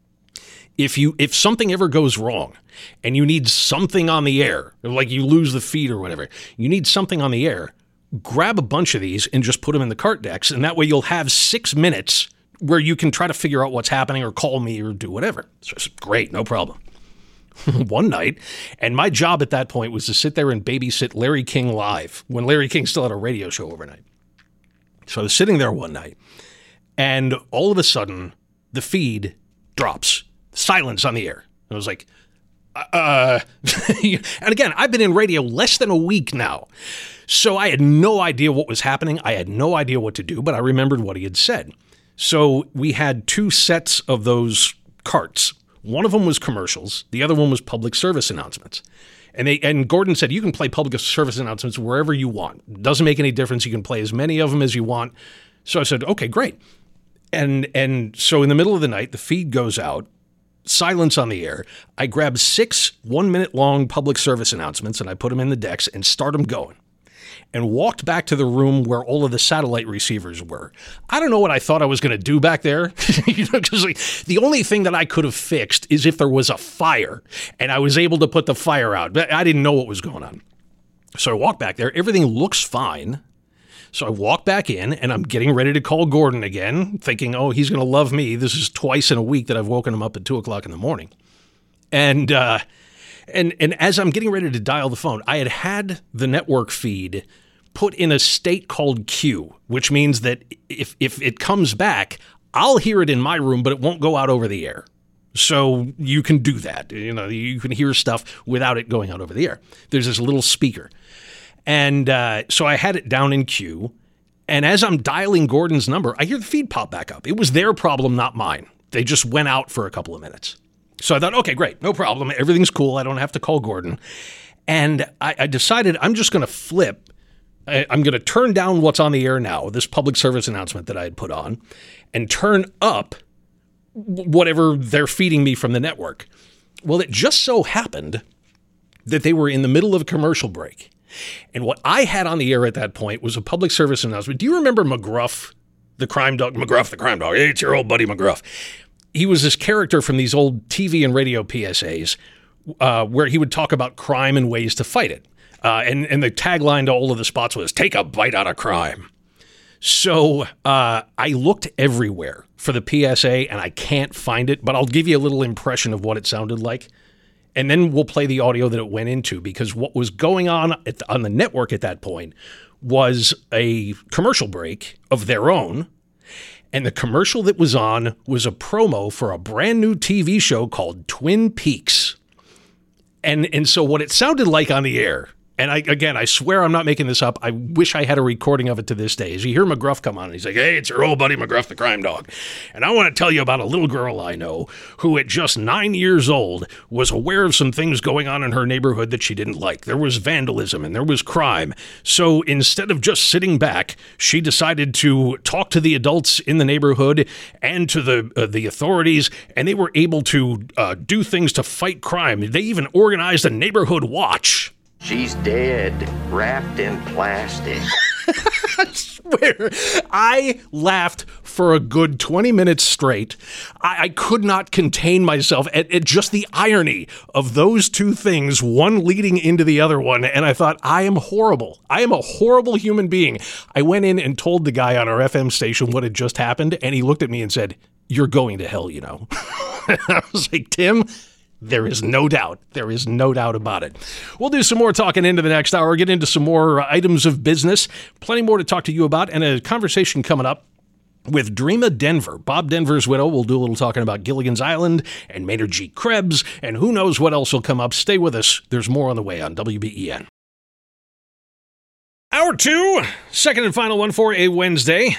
[SPEAKER 7] if something ever goes wrong and you need something on the air, like you lose the feed or whatever, you need something on the air, grab a bunch of these and just put them in the cart decks, and that way you'll have 6 minutes where you can try to figure out what's happening or call me or do whatever. So it's great, no problem. One night, and my job at that point was to sit there and babysit Larry King Live, when Larry King still had a radio show overnight. So I was sitting there one night, and all of a sudden, the feed drops. Silence on the air. I was like, and again, I've been in radio less than a week now. So I had no idea what was happening. I had no idea what to do, but I remembered what he had said. So we had 2 sets of those carts. One of them was commercials. The other one was public service announcements. And Gordon said, you can play public service announcements wherever you want. It doesn't make any difference. You can play as many of them as you want. So I said, okay, great. And so in the middle of the night, the feed goes out. Silence on the air. I grab 6 1-minute long public service announcements and I put them in the decks and start them going. And walked back to the room where all of the satellite receivers were. I don't know what I thought I was going to do back there. Because the only thing that I could have fixed is if there was a fire and I was able to put the fire out. But I didn't know what was going on. So I walk back there. Everything looks fine. So I walk back in and I'm getting ready to call Gordon again, thinking, oh, he's going to love me. This is twice in a week that I've woken him up at 2:00 in the morning. And as I'm getting ready to dial the phone, I had the network feed put in a state called Q, which means that if it comes back, I'll hear it in my room, but it won't go out over the air. So you can do that. You can hear stuff without it going out over the air. There's this little speaker. And so I had it down in queue, and as I'm dialing Gordon's number, I hear the feed pop back up. It was their problem, not mine. They just went out for a couple of minutes. So I thought, okay, great, no problem. Everything's cool. I don't have to call Gordon. And I decided I'm just going to flip. I'm going to turn down what's on the air now, this public service announcement that I had put on, and turn up whatever they're feeding me from the network. Well, it just so happened that they were in the middle of a commercial break. And what I had on the air at that point was a public service announcement. Do you remember McGruff, the crime dog? McGruff, the crime dog. Hey, it's your old buddy McGruff. He was this character from these old TV and radio PSAs where he would talk about crime and ways to fight it. And the tagline to all of the spots was, take a bite out of crime. So I looked everywhere for the PSA, and I can't find it, but I'll give you a little impression of what it sounded like. And then we'll play the audio that it went into, because what was going on on the network at that point was a commercial break of their own. And the commercial that was on was a promo for a brand new TV show called Twin Peaks. And so what it sounded like on the air, and I swear I'm not making this up. I wish I had a recording of it to this day. As you hear McGruff come on, and he's like, hey, it's your old buddy McGruff, the crime dog. And I want to tell you about a little girl I know who at just 9 years old was aware of some things going on in her neighborhood that she didn't like. There was vandalism and there was crime. So instead of just sitting back, she decided to talk to the adults in the neighborhood and to the authorities, and they were able to do things to fight crime. They even organized a neighborhood watch.
[SPEAKER 17] She's dead, wrapped in plastic.
[SPEAKER 7] I swear, I laughed for a good 20 minutes straight. I could not contain myself at just the irony of those two things, one leading into the other one. And I thought, I am horrible. I am a horrible human being. I went in and told the guy on our FM station what had just happened. And he looked at me and said, you're going to hell, you know. I was like, Tim, there is no doubt. There is no doubt about it. We'll do some more talking into the next hour, get into some more items of business. Plenty more to talk to you about, and a conversation coming up with Dreama Denver. Bob Denver's widow. We'll do a little talking about Gilligan's Island and Maynard G. Krebs, and who knows what else will come up. Stay with us. There's more on the way on WBEN. Hour 2, second and final one for a Wednesday.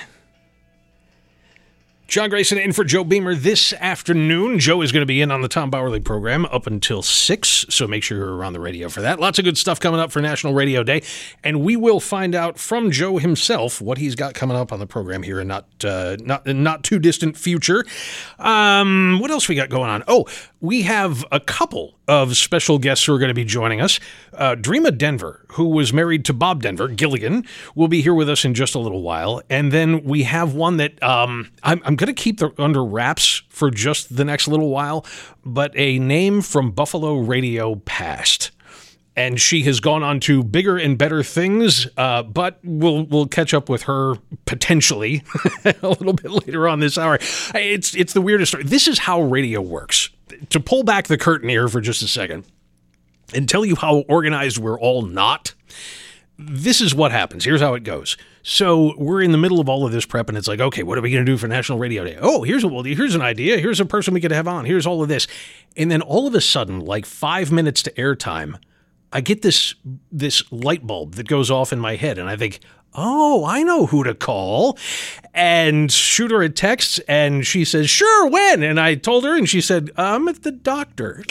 [SPEAKER 7] John Grayson in for Joe Beamer this afternoon. Joe is going to be in on the Tom Bowerly program up until 6, so make sure you're on the radio for that. Lots of good stuff coming up for National Radio Day, and we will find out from Joe himself what he's got coming up on the program here in not too distant future. What else we got going on? Oh, we have a couple of special guests who are going to be joining us. Dreama Denver, who was married to Bob Denver, Gilligan, will be here with us in just a little while. And then we have one that I'm going to keep under wraps for just the next little while, but a name from Buffalo radio past. And she has gone on to bigger and better things, but we'll catch up with her potentially a little bit later on this hour. It's the weirdest story. This is how radio works. To pull back the curtain here for just a second and tell you how organized we're all not, this is what happens. Here's how it goes. So we're in the middle of all of this prep, and it's like, okay, what are we going to do for National Radio Day? Oh, here's an idea. Here's a person we could have on. Here's all of this. And then all of a sudden, like 5 minutes to airtime, I get this light bulb that goes off in my head, and I think, oh, I know who to call, and shoot her a text, and she says, sure, when? And I told her, and she said, I'm at the doctor.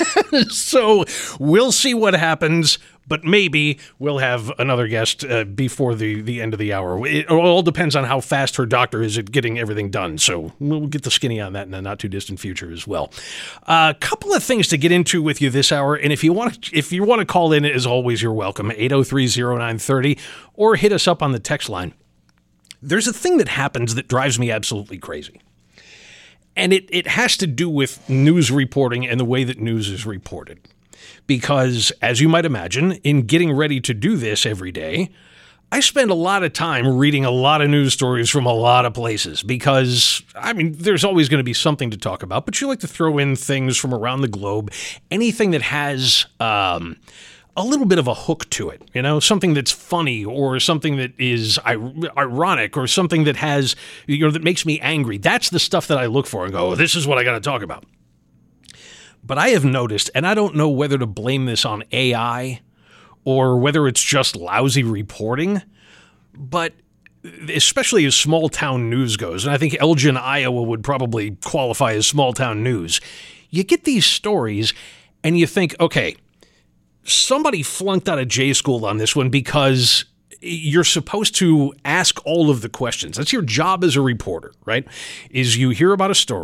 [SPEAKER 7] So we'll see what happens, but maybe we'll have another guest before the end of the hour. It all depends on how fast her doctor is at getting everything done, so we'll get the skinny on that in the not-too-distant future as well. A couple of things to get into with you this hour, and if you want to call in, as always, you're welcome, 803-0930, or hit us up on the text line. There's a thing that happens that drives me absolutely crazy. And it has to do with news reporting and the way that news is reported. Because, as you might imagine, in getting ready to do this every day, I spend a lot of time reading a lot of news stories from a lot of places because, I mean, there's always going to be something to talk about, but you like to throw in things from around the globe, anything that has a little bit of a hook to it, you know, something that's funny or something that is ironic or something that has, that makes me angry. That's the stuff that I look for and go, this is what I got to talk about. But I have noticed, and I don't know whether to blame this on AI or whether it's just lousy reporting, but especially as small-town news goes, and I think Elgin, Iowa would probably qualify as small-town news, you get these stories and you think, okay, somebody flunked out of J school on this one because you're supposed to ask all of the questions. That's your job as a reporter, right? Is you hear about a story,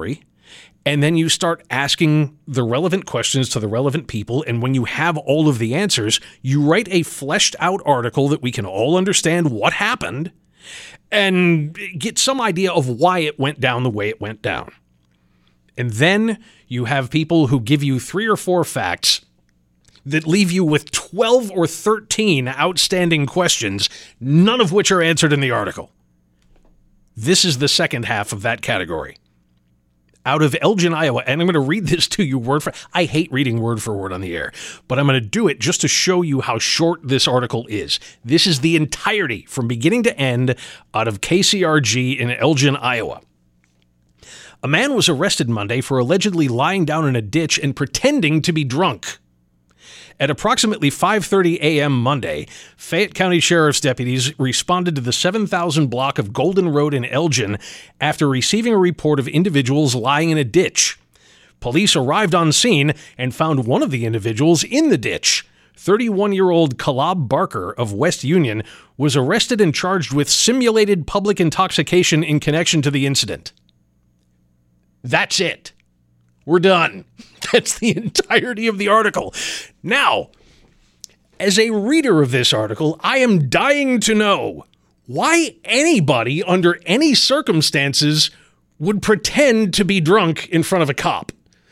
[SPEAKER 7] And then you start asking the relevant questions to the relevant people. And when you have all of the answers, you write a fleshed out article that we can all understand what happened and get some idea of why it went down the way it went down. And then you have people who give you 3 or 4 facts that leave you with 12 or 13 outstanding questions, none of which are answered in the article. This is the second half of that category. Out of Elgin, Iowa, and I'm going to read this to you word for... I hate reading word for word on the air, but I'm going to do it just to show you how short this article is. This is the entirety, from beginning to end, out of KCRG in Elgin, Iowa. A man was arrested Monday for allegedly lying down in a ditch and pretending to be drunk. At approximately 5:30 a.m. Monday, Fayette County Sheriff's deputies responded to the 7,000 block of Golden Road in Elgin after receiving a report of individuals lying in a ditch. Police arrived on scene and found one of the individuals in the ditch. 31-year-old Calab Barker of West Union was arrested and charged with simulated public intoxication in connection to the incident. That's it. We're done. That's the entirety of the article. Now, as a reader of this article, I am dying to know why anybody under any circumstances would pretend to be drunk in front of a cop.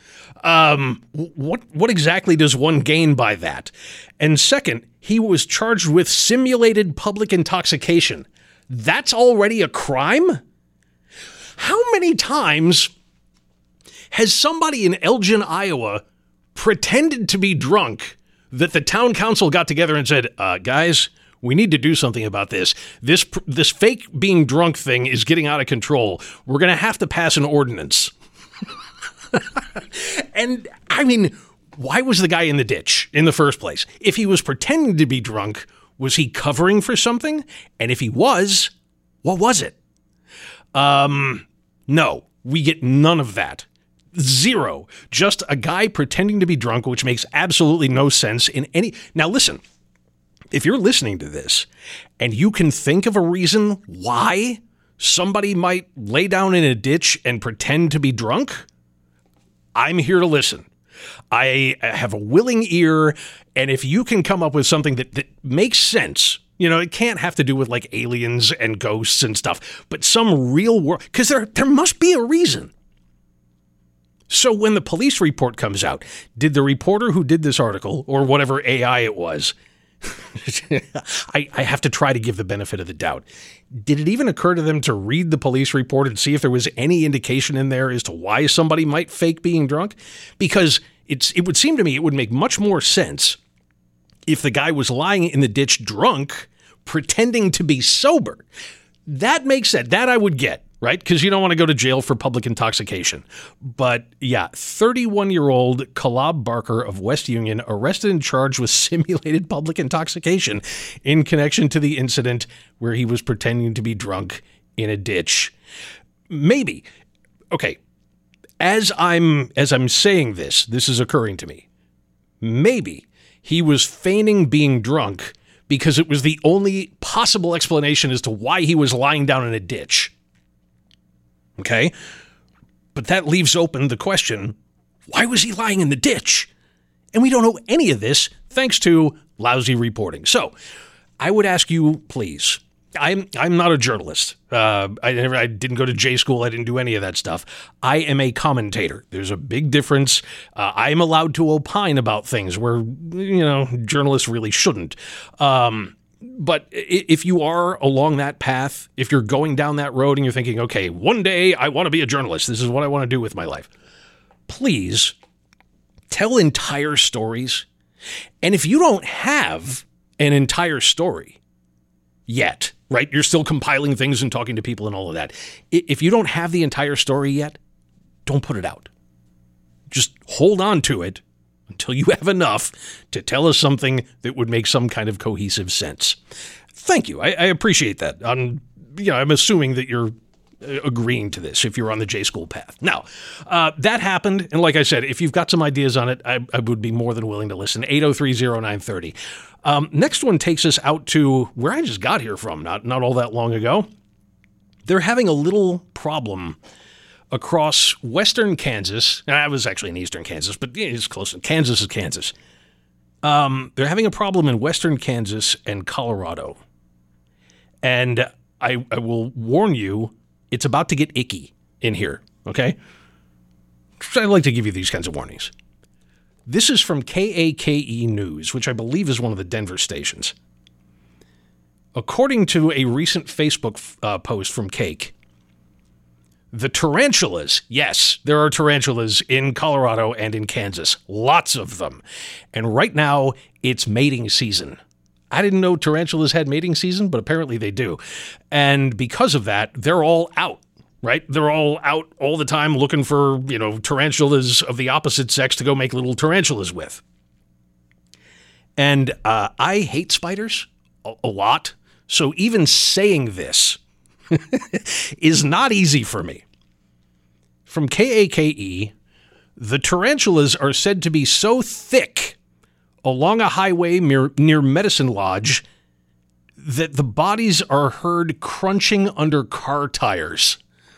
[SPEAKER 7] What exactly does one gain by that? And second, he was charged with simulated public intoxication. That's already a crime? How many times has somebody in Elgin, Iowa, pretended to be drunk that the town council got together and said, guys, we need to do something about this. This fake being drunk thing is getting out of control. We're going to have to pass an ordinance. And, I mean, why was the guy in the ditch in the first place? If he was pretending to be drunk, was he covering for something? And if he was, what was it? No, we get none of that. Zero. Just a guy pretending to be drunk, which makes absolutely no sense in any... Now listen, if you're listening to this and you can think of a reason why somebody might lay down in a ditch and pretend to be drunk, I'm here to listen. I have a willing ear, and if you can come up with something that makes sense, you know, it can't have to do with like aliens and ghosts and stuff, but some real world... Because there must be a reason. So when the police report comes out, did the reporter who did this article, or whatever AI it was, I have to try to give the benefit of the doubt. Did it even occur to them to read the police report and see if there was any indication in there as to why somebody might fake being drunk? Because it would seem to me it would make much more sense if the guy was lying in the ditch drunk, pretending to be sober. That makes sense. That I would get. Right? Because you don't want to go to jail for public intoxication. But yeah, 31-year-old Calab Barker of West Union arrested and charged with simulated public intoxication in connection to the incident where he was pretending to be drunk in a ditch. Maybe. Okay. As I'm saying this is occurring to me. Maybe he was feigning being drunk because it was the only possible explanation as to why he was lying down in a ditch. Okay? But that leaves open the question, why was he lying in the ditch? And we don't know any of this thanks to lousy reporting. So I would ask you, please, I'm not a journalist. I didn't go to J school. I didn't do any of that stuff. I am a commentator. There's a big difference. I'm allowed to opine about things where, you know, journalists really shouldn't. But if you are along that path, if you're going down that road and you're thinking, okay, one day I want to be a journalist, this is what I want to do with my life, please tell entire stories. And if you don't have an entire story yet, right, you're still compiling things and talking to people and all of that. If you don't have the entire story yet, don't put it out. Just hold on to it until you have enough to tell us something that would make some kind of cohesive sense. Thank you. I appreciate that. I'm assuming that you're agreeing to this if you're on the J School path. Now, that happened, and like I said, if you've got some ideas on it, I would be more than willing to listen. 803-0930. Next one takes us out to where I just got here from, not all that long ago. They're having a little problem across western Kansas. I was actually in eastern Kansas, but it's close. Kansas is Kansas. They're having a problem in western Kansas and Colorado. And I will warn you, it's about to get icky in here, okay? I like to give you these kinds of warnings. This is from KAKE News, which I believe is one of the Denver stations. According to a recent Facebook post from Cake, the tarantulas, yes, there are tarantulas in Colorado and in Kansas, lots of them. And right now, it's mating season. I didn't know tarantulas had mating season, but apparently they do. And because of that, they're all out, right? They're all out all the time looking for, tarantulas of the opposite sex to go make little tarantulas with. And I hate spiders a lot. So even saying this is not easy for me. From KAKE, the tarantulas are said to be so thick along a highway near Medicine Lodge that the bodies are heard crunching under car tires.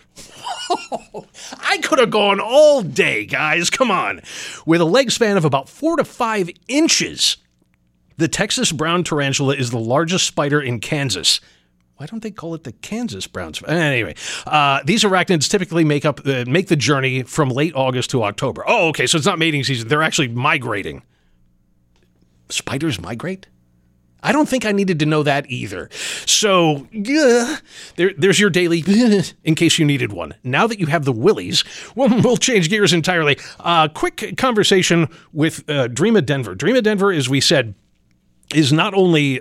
[SPEAKER 7] I could have gone all day, guys. Come on. With a leg span of about 4 to 5 inches, the Texas brown tarantula is the largest spider in Kansas. Why don't they call it the Kansas brown spider? Anyway, these arachnids typically make the journey from late August to October. Oh, okay, so it's not mating season. They're actually migrating. Spiders migrate? I don't think I needed to know that either. So, there's your daily in case you needed one. Now that you have the willies, we'll change gears entirely. Quick conversation with Dreama Denver. Dreama Denver, as we said, is not only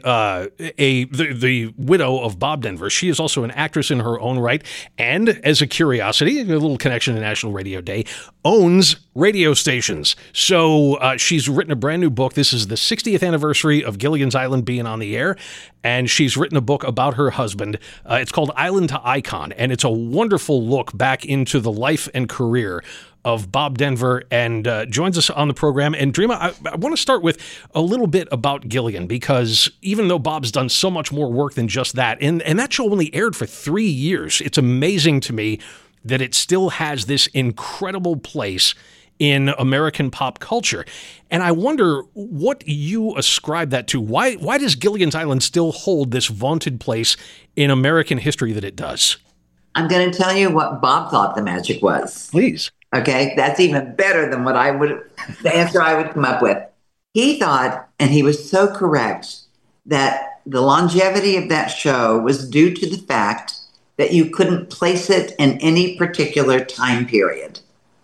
[SPEAKER 7] the widow of Bob Denver, she is also an actress in her own right, and as a curiosity, a little connection to National Radio Day, owns radio stations. So she's written a brand new book. This is the 60th anniversary of Gilligan's Island being on the air, and she's written a book about her husband. It's called Island to Icon, and it's a wonderful look back into the life and career of Bob Denver, and joins us on the program. And Dreama, I want to start with a little bit about Gilligan, because even though Bob's done so much more work than just that, and that show only aired for 3 years, it's amazing to me that it still has this incredible place in American pop culture. And I wonder what you ascribe that to. Why does Gilligan's Island still hold this vaunted place in American history that it does?
[SPEAKER 18] I'm going to tell you what Bob thought the magic was.
[SPEAKER 7] Please.
[SPEAKER 18] Okay, that's even better than what the answer I would come up with. He thought, and he was so correct, that the longevity of that show was due to the fact that you couldn't place it in any particular time period.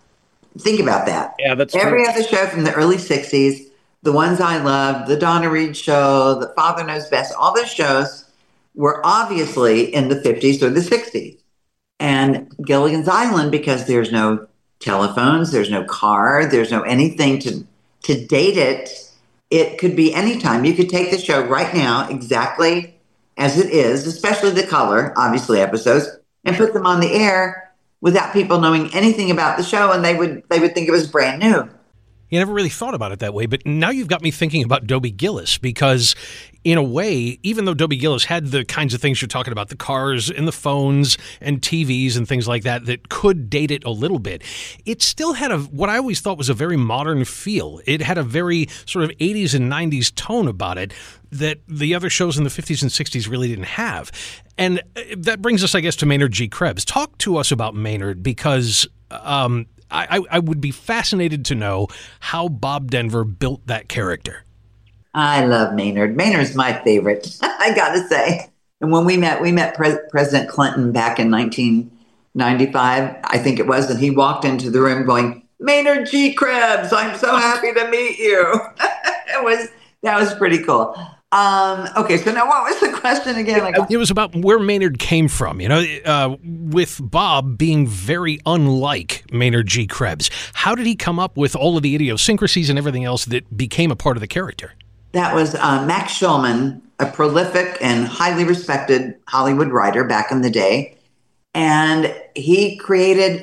[SPEAKER 18] Think about that.
[SPEAKER 7] Yeah, that's
[SPEAKER 18] every
[SPEAKER 7] true.
[SPEAKER 18] Other show from the early 60s, the ones I loved, the Donna Reed Show, the Father Knows Best, all those shows were obviously in the 50s or the 60s. And Gilligan's Island, because there's no telephones, there's no car, there's no anything to date it. It could be anytime. You could take the show right now, exactly as it is, especially the color, obviously, episodes, and put them on the air without people knowing anything about the show, and they would think it was brand new.
[SPEAKER 7] You never really thought about it that way, but now you've got me thinking about Dobie Gillis, because in a way, even though Dobie Gillis had the kinds of things you're talking about, the cars and the phones and TVs and things like that could date it a little bit, it still had what I always thought was a very modern feel. It had a very sort of 80s and 90s tone about it that the other shows in the 50s and 60s really didn't have. And that brings us, I guess, to Maynard G. Krebs. Talk to us about Maynard, because I would be fascinated to know how Bob Denver built that character.
[SPEAKER 18] I love Maynard. Maynard's my favorite, I got to say. And when we met President Clinton back in 1995, I think it was, and he walked into the room going, "Maynard G. Krebs, I'm so happy to meet you." That was pretty cool. Okay, so now what was the question again?
[SPEAKER 7] It was about where Maynard came from, with Bob being very unlike Maynard G. Krebs. How did he come up with all of the idiosyncrasies and everything else that became a part of the character?
[SPEAKER 18] That was Max Shulman, a prolific and highly respected Hollywood writer back in the day. And he created,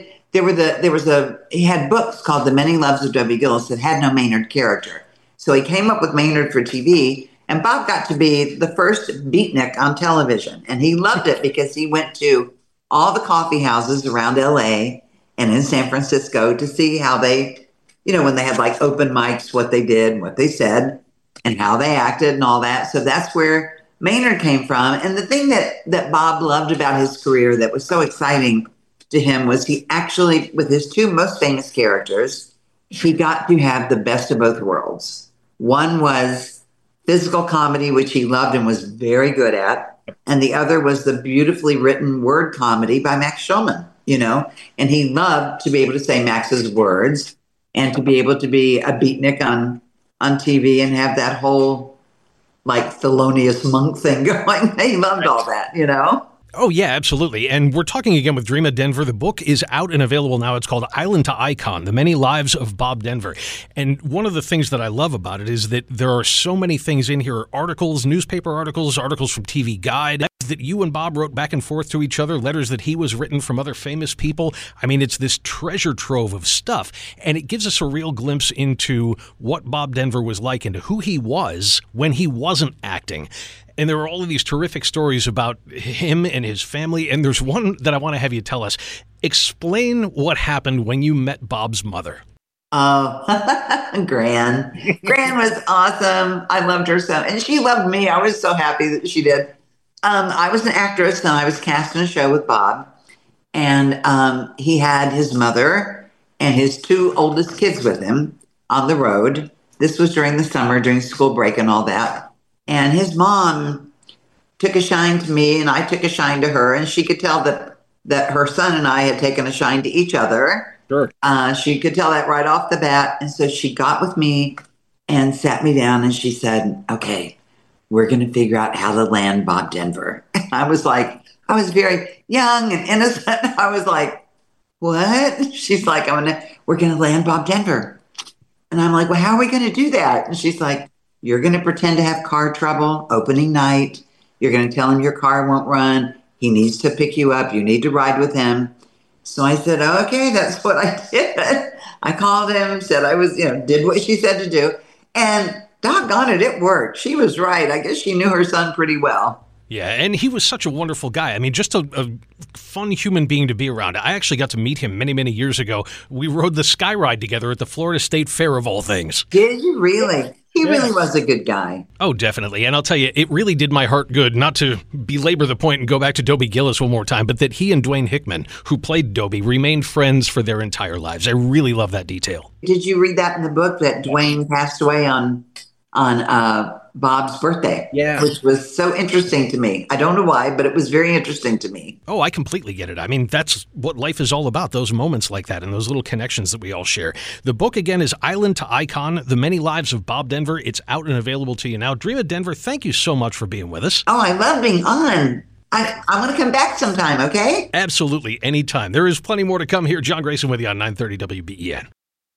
[SPEAKER 18] he had books called The Many Loves of Dobie Gillis that had no Maynard character. So he came up with Maynard for TV. And Bob got to be the first beatnik on television. And he loved it because he went to all the coffee houses around LA and in San Francisco to see how they, when they had like open mics, what they did and what they said and how they acted and all that. So that's where Maynard came from. And the thing that Bob loved about his career that was so exciting to him was he actually, with his two most famous characters, he got to have the best of both worlds. One was physical comedy, which he loved and was very good at. And the other was the beautifully written word comedy by Max Schulman, and he loved to be able to say Max's words and to be able to be a beatnik on TV and have that whole like Thelonious Monk thing going. He loved all that,
[SPEAKER 7] Oh, yeah, absolutely. And we're talking again with Dreama Denver. The book is out and available now. It's called Island to Icon, The Many Lives of Bob Denver. And one of the things that I love about it is that there are so many things in here, articles, newspaper articles from TV Guide, that you and Bob wrote back and forth to each other, letters that he was written from other famous people. I mean, it's this treasure trove of stuff. And it gives us a real glimpse into what Bob Denver was like and who he was when he wasn't acting. And there are all of these terrific stories about him and his family. And there's one that I want to have you tell us. Explain what happened when you met Bob's mother.
[SPEAKER 18] Oh, Gran. Gran was awesome. I loved her so. And she loved me. I was so happy that she did. I was an actress and I was cast in a show with Bob. And he had his mother and his two oldest kids with him on the road. This was during the summer, during school break and all that. And his mom took a shine to me and I took a shine to her. And she could tell that her son and I had taken a shine to each other.
[SPEAKER 7] Sure.
[SPEAKER 18] She could tell that right off the bat. And so she got with me and sat me down and she said, okay, we're going to figure out how to land Bob Denver. And I was very young and innocent. I was like, what? She's like, we're going to land Bob Denver. And I'm like, well, how are we going to do that? And she's like, you're going to pretend to have car trouble opening night. You're going to tell him your car won't run. He needs to pick you up. You need to ride with him. So I said, okay, that's what I did. I called him, said I was, did what she said to do. And doggone it, it worked. She was right. I guess she knew her son pretty well.
[SPEAKER 7] Yeah, and he was such a wonderful guy. I mean, just a fun human being to be around. I actually got to meet him many, many years ago. We rode the Sky Ride together at the Florida State Fair, of all things.
[SPEAKER 18] Did you really? He really was a good guy.
[SPEAKER 7] Oh, definitely. And I'll tell you, it really did my heart good, not to belabor the point and go back to Dobie Gillis one more time, but that he and Dwayne Hickman, who played Dobie, remained friends for their entire lives. I really love that detail.
[SPEAKER 18] Did you read that in the book that Dwayne passed away on Bob's birthday?
[SPEAKER 7] Yeah.
[SPEAKER 18] Which was so interesting to me. I don't know why, but it was very interesting to me.
[SPEAKER 7] Oh, I completely get it. I mean, that's what life is all about, those moments like that and those little connections that we all share. The book, again, is Island to Icon, The Many Lives of Bob Denver. It's out and available to you now. Dreama Denver, thank you so much for being with us.
[SPEAKER 18] Oh, I love being on. I want to come back sometime, okay?
[SPEAKER 7] Absolutely, anytime. There is plenty more to come here. John Grayson with you on 930 WBEN.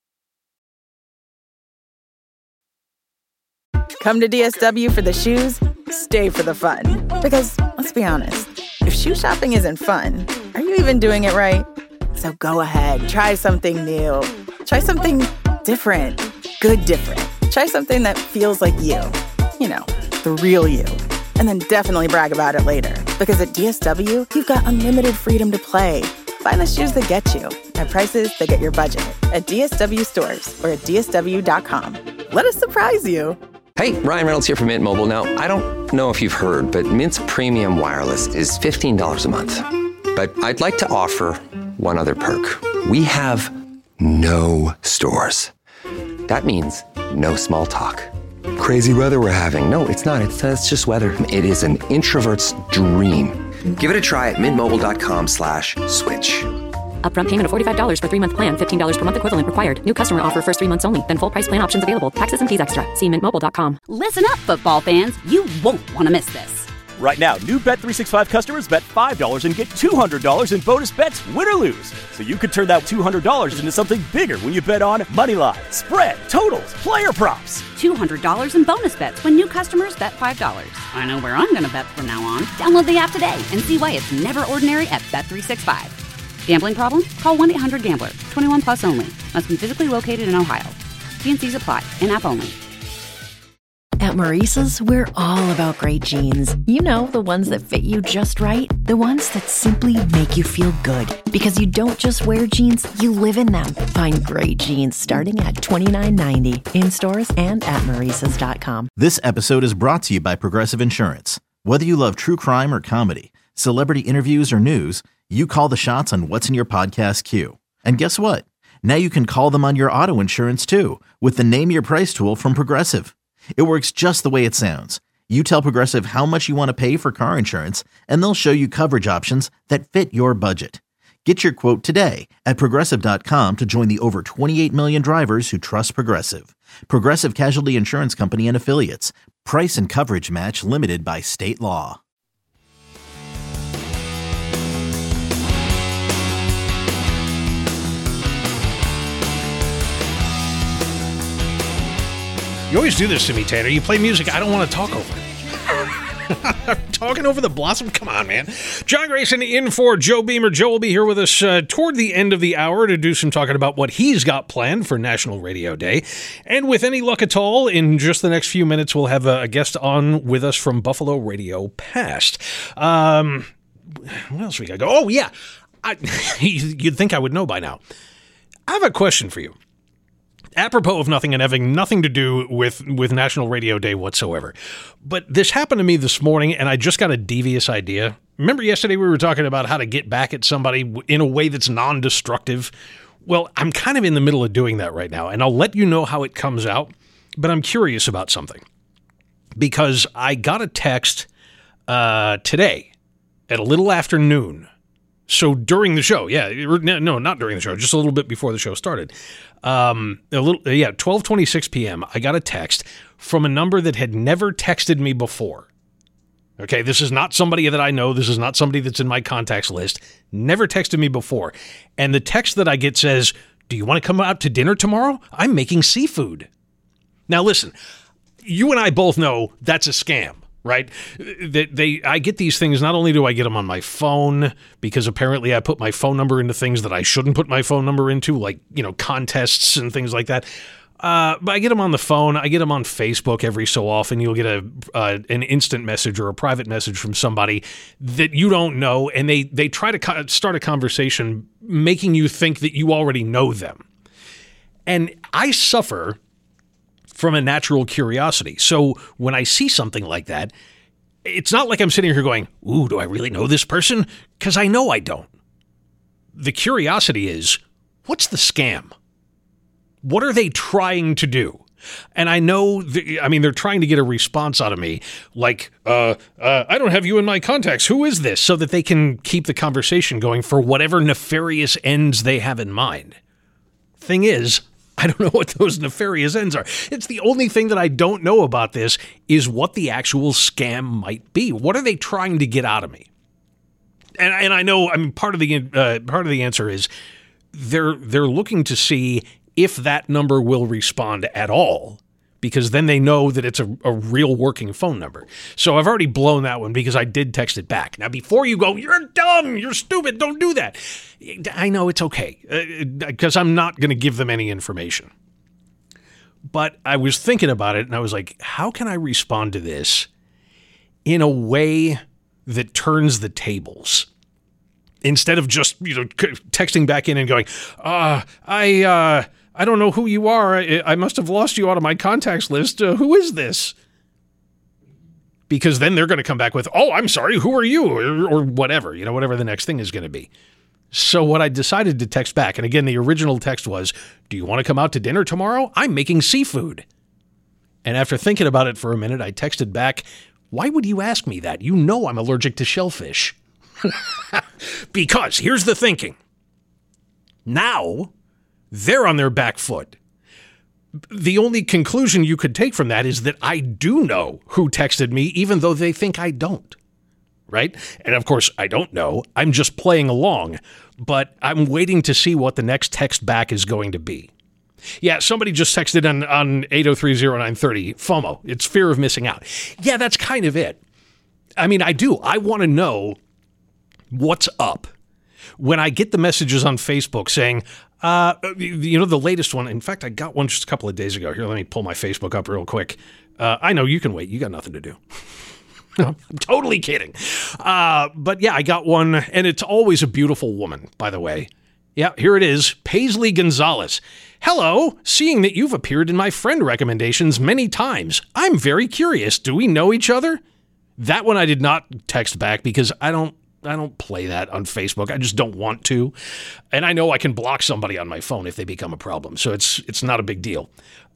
[SPEAKER 19] Come to DSW for the shoes, stay for the fun. Because, let's be honest, if shoe shopping isn't fun, are you even doing it right? So go ahead, try something new. Try something different. Good different. Try something that feels like you. The real you. And then definitely brag about it later. Because at DSW, you've got unlimited freedom to play. Find the shoes that get you at prices that get your budget at DSW stores or at DSW.com. Let us surprise you.
[SPEAKER 11] Hey, Ryan Reynolds here from Mint Mobile. Now, I don't know if you've heard, but Mint's premium wireless is $15 a month. But I'd like to offer one other perk. We have no stores. That means no small talk. Crazy weather we're having. No, it's not. It's just weather. It is an introvert's dream. Give it a try at mintmobile.com/switch.
[SPEAKER 12] Upfront payment of $45 for 3-month plan, $15 per month equivalent required. New customer offer first 3 months only. Then full price plan options available. Taxes and fees extra. See mintmobile.com.
[SPEAKER 1] Listen up, football fans. You won't want to miss this.
[SPEAKER 2] Right now, new Bet365 customers bet $5 and get $200 in bonus bets, win or lose. So you could turn that $200 into something bigger when you bet on money line, spread, totals, player props.
[SPEAKER 1] $200 in bonus bets when new customers bet $5. I know where I'm going to bet from now on. Download the app today and see why it's never ordinary at Bet365. Gambling problem? Call 1-800-GAMBLER. 21 plus only. Must be physically located in Ohio. T&Cs apply. In-app only.
[SPEAKER 13] At Maurice's, we're all about great jeans. You know, the ones that fit you just right. The ones that simply make you feel good. Because you don't just wear jeans, you live in them. Find great jeans starting at $29.90 in stores and at Maurice's.com.
[SPEAKER 5] This episode is brought to you by Progressive Insurance. Whether you love true crime or comedy, celebrity interviews or news, you call the shots on what's in your podcast queue. And guess what? Now you can call them on your auto insurance too with the Name Your Price tool from Progressive. It works just the way it sounds. You tell Progressive how much you want to pay for car insurance, and they'll show you coverage options that fit your budget. Get your quote today at Progressive.com to join the over 28 million drivers who trust Progressive. Progressive Casualty Insurance Company and Affiliates. Price and coverage match limited by state law.
[SPEAKER 7] You always do this to me, Tanner. You play music I don't want to talk over. I'm talking over the Blossom? Come on, man. John Grayson in for Joe Beamer. Joe will be here with us toward the end of the hour to do some talking about what he's got planned for National Radio Day. And with any luck at all, in just the next few minutes, we'll have a guest on with us from Buffalo Radio Past. What else we got to go? Oh, yeah. You'd think I would know by now. I have a question for you. Apropos of nothing and having nothing to do with National Radio Day whatsoever. But this happened to me this morning, and I just got a devious idea. Remember yesterday we were talking about how to get back at somebody in a way that's non-destructive? Well, I'm kind of in the middle of doing that right now, and I'll let you know how it comes out, but I'm curious about something. Because I got a text today at a little after noon. So during the show, no, not during the show, just a little bit before the show started. 12:26 p.m. I got a text from a number that had never texted me before. Okay, this is not somebody that I know. This is not somebody that's in my contacts list. Never texted me before. And the text that I get says, "Do you want to come out to dinner tomorrow? I'm making seafood." Now listen, you and I both know that's a scam. Right? I get these things, not only do I get them on my phone, because apparently I put my phone number into things that I shouldn't put my phone number into, like, contests and things like that. But I get them on the phone. I get them on Facebook every so often. You'll get an instant message or a private message from somebody that you don't know, and they try to start a conversation making you think that you already know them. And I suffer from a natural curiosity. So when I see something like that, it's not like I'm sitting here going, "Ooh, do I really know this person?" Because I know I don't. The curiosity is, what's the scam? What are they trying to do? And I know, they're trying to get a response out of me, like, I don't have you in my contacts. Who is this? So that they can keep the conversation going for whatever nefarious ends they have in mind. Thing is, I don't know what those nefarious ends are. It's the only thing that I don't know about this is what the actual scam might be. What are they trying to get out of me? And I know, part of the answer is they're looking to see if that number will respond at all, because then they know that it's a real working phone number. So I've already blown that one because I did text it back. Now, before you go, "You're dumb, you're stupid, don't do that," I know it's okay, because I'm not going to give them any information. But I was thinking about it, and I was like, how can I respond to this in a way that turns the tables? Instead of just, texting back in and going, I don't know who you are. I must have lost you out of my contacts list. Who is this? Because then they're going to come back with, "Oh, I'm sorry, who are you?" Or whatever, whatever the next thing is going to be. So what I decided to text back, and again, the original text was, "Do you want to come out to dinner tomorrow? I'm making seafood." And after thinking about it for a minute, I texted back, "Why would you ask me that? You know I'm allergic to shellfish." Because here's the thinking. Now they're on their back foot. The only conclusion you could take from that is that I do know who texted me, even though they think I don't. Right? And of course, I don't know. I'm just playing along, but I'm waiting to see what the next text back is going to be. Yeah, somebody just texted on 8030930, FOMO. It's fear of missing out. Yeah, that's kind of it. I do. I want to know what's up. When I get the messages on Facebook saying, the latest one, in fact, I got one just a couple of days ago. Here, let me pull my Facebook up real quick. I know you can wait. You got nothing to do. I'm totally kidding. But yeah, I got one, and it's always a beautiful woman, by the way. Yeah, here it is. Paisley Gonzalez. Hello, seeing that you've appeared in my friend recommendations many times, I'm very curious. Do we know each other? That one I did not text back because I don't play that on Facebook. I just don't want to. And I know I can block somebody on my phone if they become a problem. So it's not a big deal.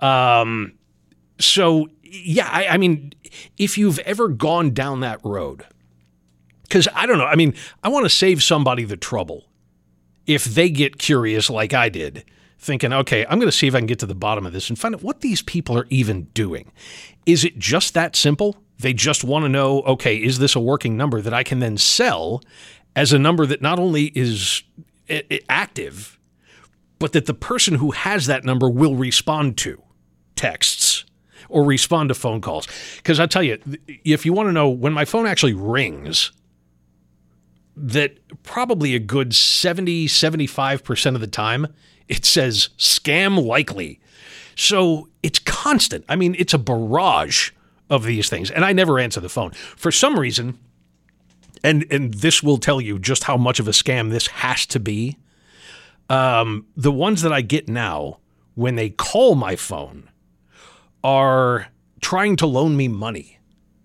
[SPEAKER 7] So yeah, I mean, if you've ever gone down that road, because I don't know, I mean, I want to save somebody the trouble if they get curious like I did, thinking, okay, I'm going to see if I can get to the bottom of this and find out what these people are even doing. Is it just that simple? They just want to know, okay, is this a working number that I can then sell as a number that not only is active, but that the person who has that number will respond to texts or respond to phone calls? Because I tell you, if you want to know, when my phone actually rings, that probably a good 70-75% of the time, it says scam likely. So it's constant. I mean, it's a barrage of these things. And I never answer the phone. For some reason, and this will tell you just how much of a scam this has to be, the ones that I get now, when they call my phone, are trying to loan me money.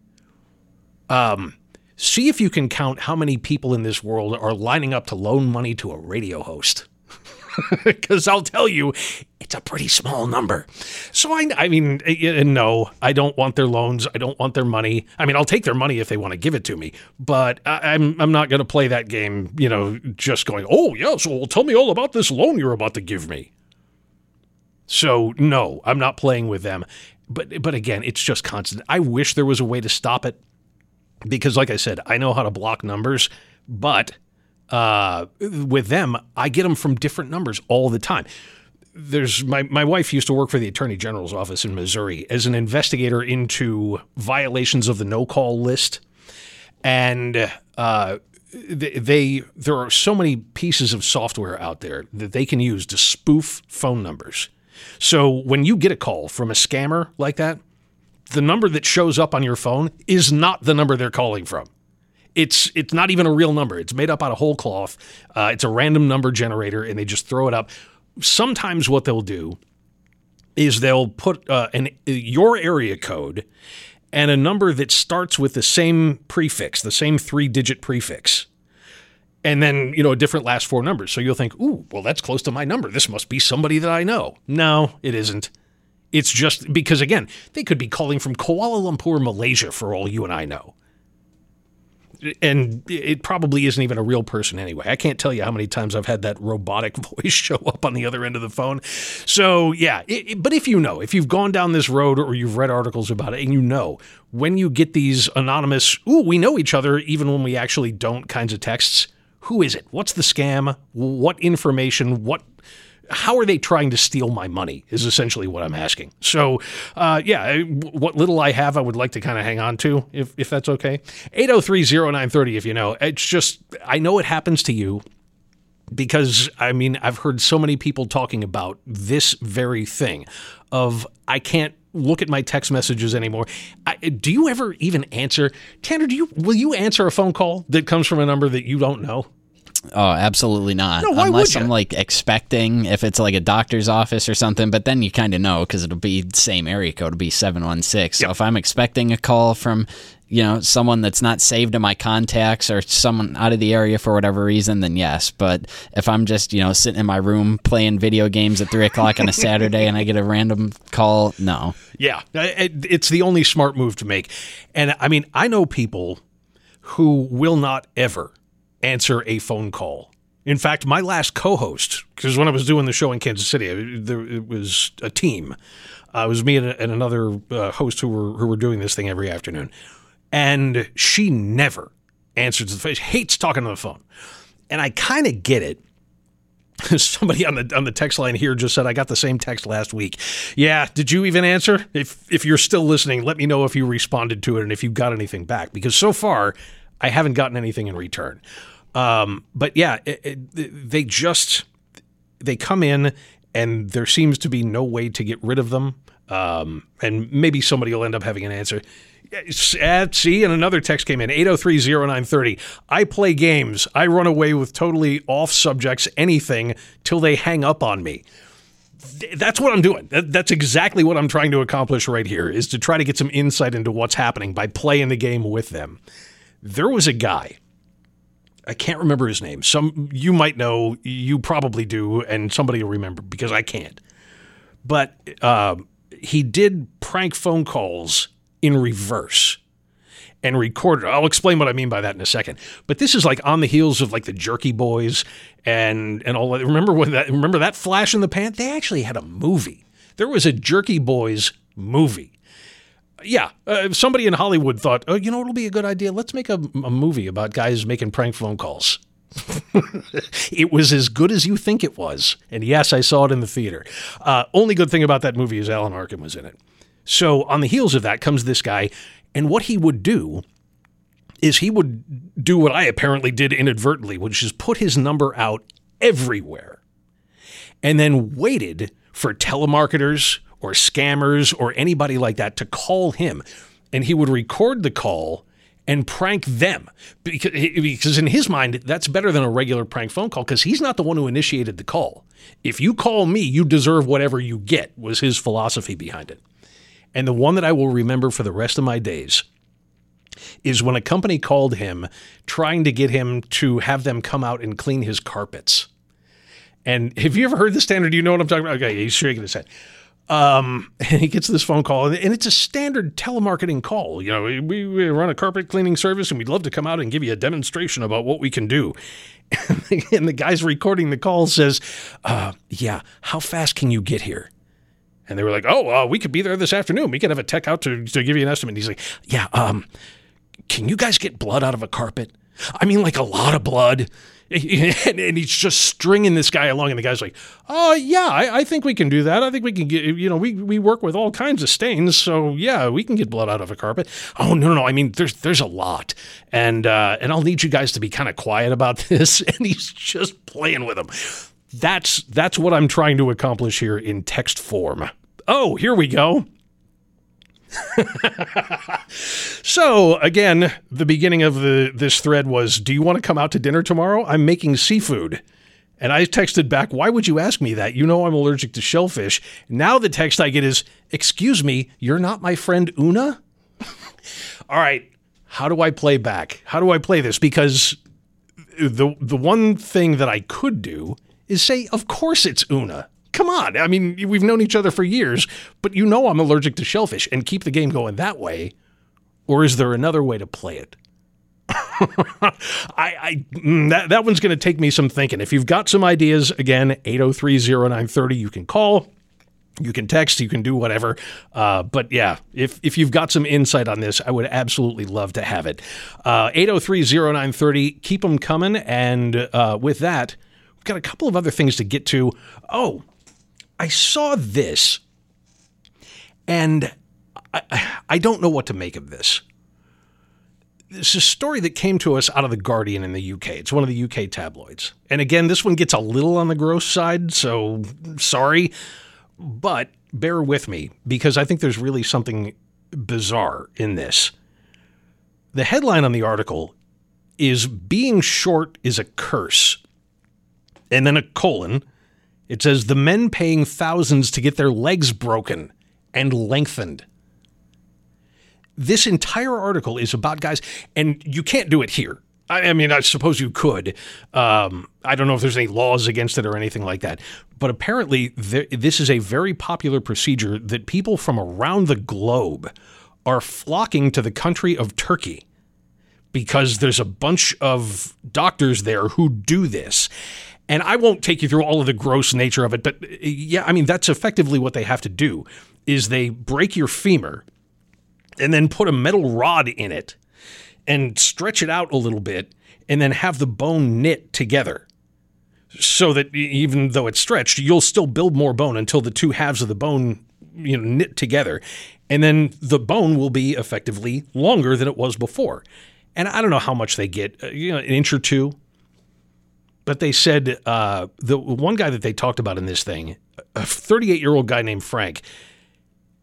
[SPEAKER 7] See if you can count how many people in this world are lining up to loan money to a radio host. Because I'll tell you, it's a pretty small number. So I mean, no, I don't want their loans. I don't want their money. I mean, I'll take their money if they want to give it to me, but I'm not going to play that game, just going, oh, yes, well, tell me all about this loan you're about to give me. So no, I'm not playing with them. But again, it's just constant. I wish there was a way to stop it because, like I said, I know how to block numbers, but with them, I get them from different numbers all the time. There's my wife used to work for the Attorney General's office in Missouri as an investigator into violations of the no-call list. And there are so many pieces of software out there that they can use to spoof phone numbers. So when you get a call from a scammer like that, the number that shows up on your phone is not the number they're calling from. It's not even a real number. It's made up out of whole cloth. It's a random number generator, and they just throw it up. Sometimes what they'll do is they'll put your area code and a number that starts with the same prefix, the same 3-digit prefix, and then, a different last 4 numbers. So you'll think, ooh, well, that's close to my number. This must be somebody that I know. No, it isn't. It's just because, again, they could be calling from Kuala Lumpur, Malaysia, for all you and I know. And it probably isn't even a real person anyway. I can't tell you how many times I've had that robotic voice show up on the other end of the phone. So, yeah. But if you've gone down this road or you've read articles about it, and when you get these anonymous, ooh, we know each other even when we actually don't kinds of texts, who is it? What's the scam? What information? How are they trying to steal my money is essentially what I'm asking. So, what little I have, I would like to kind of hang on to, if that's okay. 803-0930, if you know. It's just, I know it happens to you because, I mean, I've heard so many people talking about this very thing of, I can't look at my text messages anymore. Do you ever even answer? Tanner, will you answer a phone call that comes from a number that you don't know?
[SPEAKER 14] Oh, absolutely not.
[SPEAKER 7] No, why
[SPEAKER 14] Unless
[SPEAKER 7] would you?
[SPEAKER 14] I'm expecting if it's like a doctor's office or something, but then you kind of know because it'll be the same area code. It'll be 716. So if I'm expecting a call from, someone that's not saved in my contacts or someone out of the area for whatever reason, then yes. But if I'm just, sitting in my room playing video games at 3:00 on a Saturday and I get a random call, no.
[SPEAKER 7] Yeah, it's the only smart move to make. And I mean, I know people who will not ever answer a phone call. In fact, my last co-host, because when I was doing the show in Kansas City, it was a team. It was me and another host who were doing this thing every afternoon. And she never answers the phone. She hates talking on the phone. And I kind of get it. Somebody on the text line here just said, I got the same text last week. Yeah, did you even answer? If you're still listening, let me know if you responded to it and if you got anything back. Because so far, I haven't gotten anything in return. But yeah, they come in and there seems to be no way to get rid of them. And maybe somebody will end up having an answer. See, and another text came in, 803-0930. I play games. I run away with totally off subjects, anything, till they hang up on me. That's what I'm doing. That's exactly what I'm trying to accomplish right here, is to try to get some insight into what's happening by playing the game with them. There was a guy, I can't remember his name. You might know, you probably do, and somebody will remember because I can't. But he did prank phone calls in reverse and recorded. I'll explain what I mean by that in a second. But this is like on the heels of like the Jerky Boys and all that. Remember that flash in the pan? They actually had a movie. There was a Jerky Boys movie. Yeah, somebody in Hollywood thought, oh, it'll be a good idea. Let's make a movie about guys making prank phone calls. It was as good as you think it was. And yes, I saw it in the theater. Only good thing about that movie is Alan Arkin was in it. So on the heels of that comes this guy, and what he would do is he would do what I apparently did inadvertently, which is put his number out everywhere and then waited for telemarketers or scammers or anybody like that to call him. And he would record the call and prank them because in his mind, that's better than a regular prank phone call because he's not the one who initiated the call. If you call me, you deserve whatever you get, was his philosophy behind it. And the one that I will remember for the rest of my days is when a company called him trying to get him to have them come out and clean his carpets. And have you ever heard the standard? Do you know what I'm talking about? Okay, he's shaking his head. And he gets this phone call, and it's a standard telemarketing call. We run a carpet cleaning service, and we'd love to come out and give you a demonstration about what we can do. And the guy's recording the call says, yeah, how fast can you get here? And they were like, we could be there this afternoon. We could have a tech out to give you an estimate. And he's like, yeah, can you guys get blood out of a carpet? I mean, like a lot of blood. And he's just stringing this guy along. And the guy's like, yeah, I think we can do that. I think we can get, we work with all kinds of stains. So yeah, we can get blood out of a carpet. Oh, no. I mean, there's a lot. And I'll need you guys to be kind of quiet about this. And he's just playing with him. That's what I'm trying to accomplish here in text form. Oh, here we go. So, again, the beginning of this thread was, do you want to come out to dinner tomorrow? I'm making seafood. And I texted back, why would you ask me that? You know I'm allergic to shellfish. Now the text I get is, excuse me, you're not my friend Una? All right, how do I play back? How do I play this? Because the one thing that I could do is say, of course it's Una. Come on. I mean, we've known each other for years, but I'm allergic to shellfish, and keep the game going that way. Or is there another way to play it? That one's going to take me some thinking. If you've got some ideas, again, 803-0930, you can call, you can text, you can do whatever. But yeah, if you've got some insight on this, I would absolutely love to have it. 803-0930, keep them coming. And with that, we've got a couple of other things to get to. Oh, I saw this, and I don't know what to make of this. This is a story that came to us out of The Guardian in the UK. It's one of the UK tabloids. And again, this one gets a little on the gross side, so sorry. But bear with me, because I think there's really something bizarre in this. The headline on the article is, "Being short is a curse." And then a colon. It says, "The men paying thousands to get their legs broken and lengthened." This entire article is about guys, and you can't do it here. I mean, I suppose you could. I don't know if there's any laws against it or anything like that. But apparently, this is a very popular procedure that people from around the globe are flocking to the country of Turkey because there's a bunch of doctors there who do this. And I won't take you through all of the gross nature of it, but yeah, I mean, that's effectively what they have to do, is they break your femur and then put a metal rod in it and stretch it out a little bit and then have the bone knit together so that even though it's stretched, you'll still build more bone until the two halves of the bone, knit together. And then the bone will be effectively longer than it was before. And I don't know how much they get, an inch or two. But they said the one guy that they talked about in this thing, a 38-year-old guy named Frank,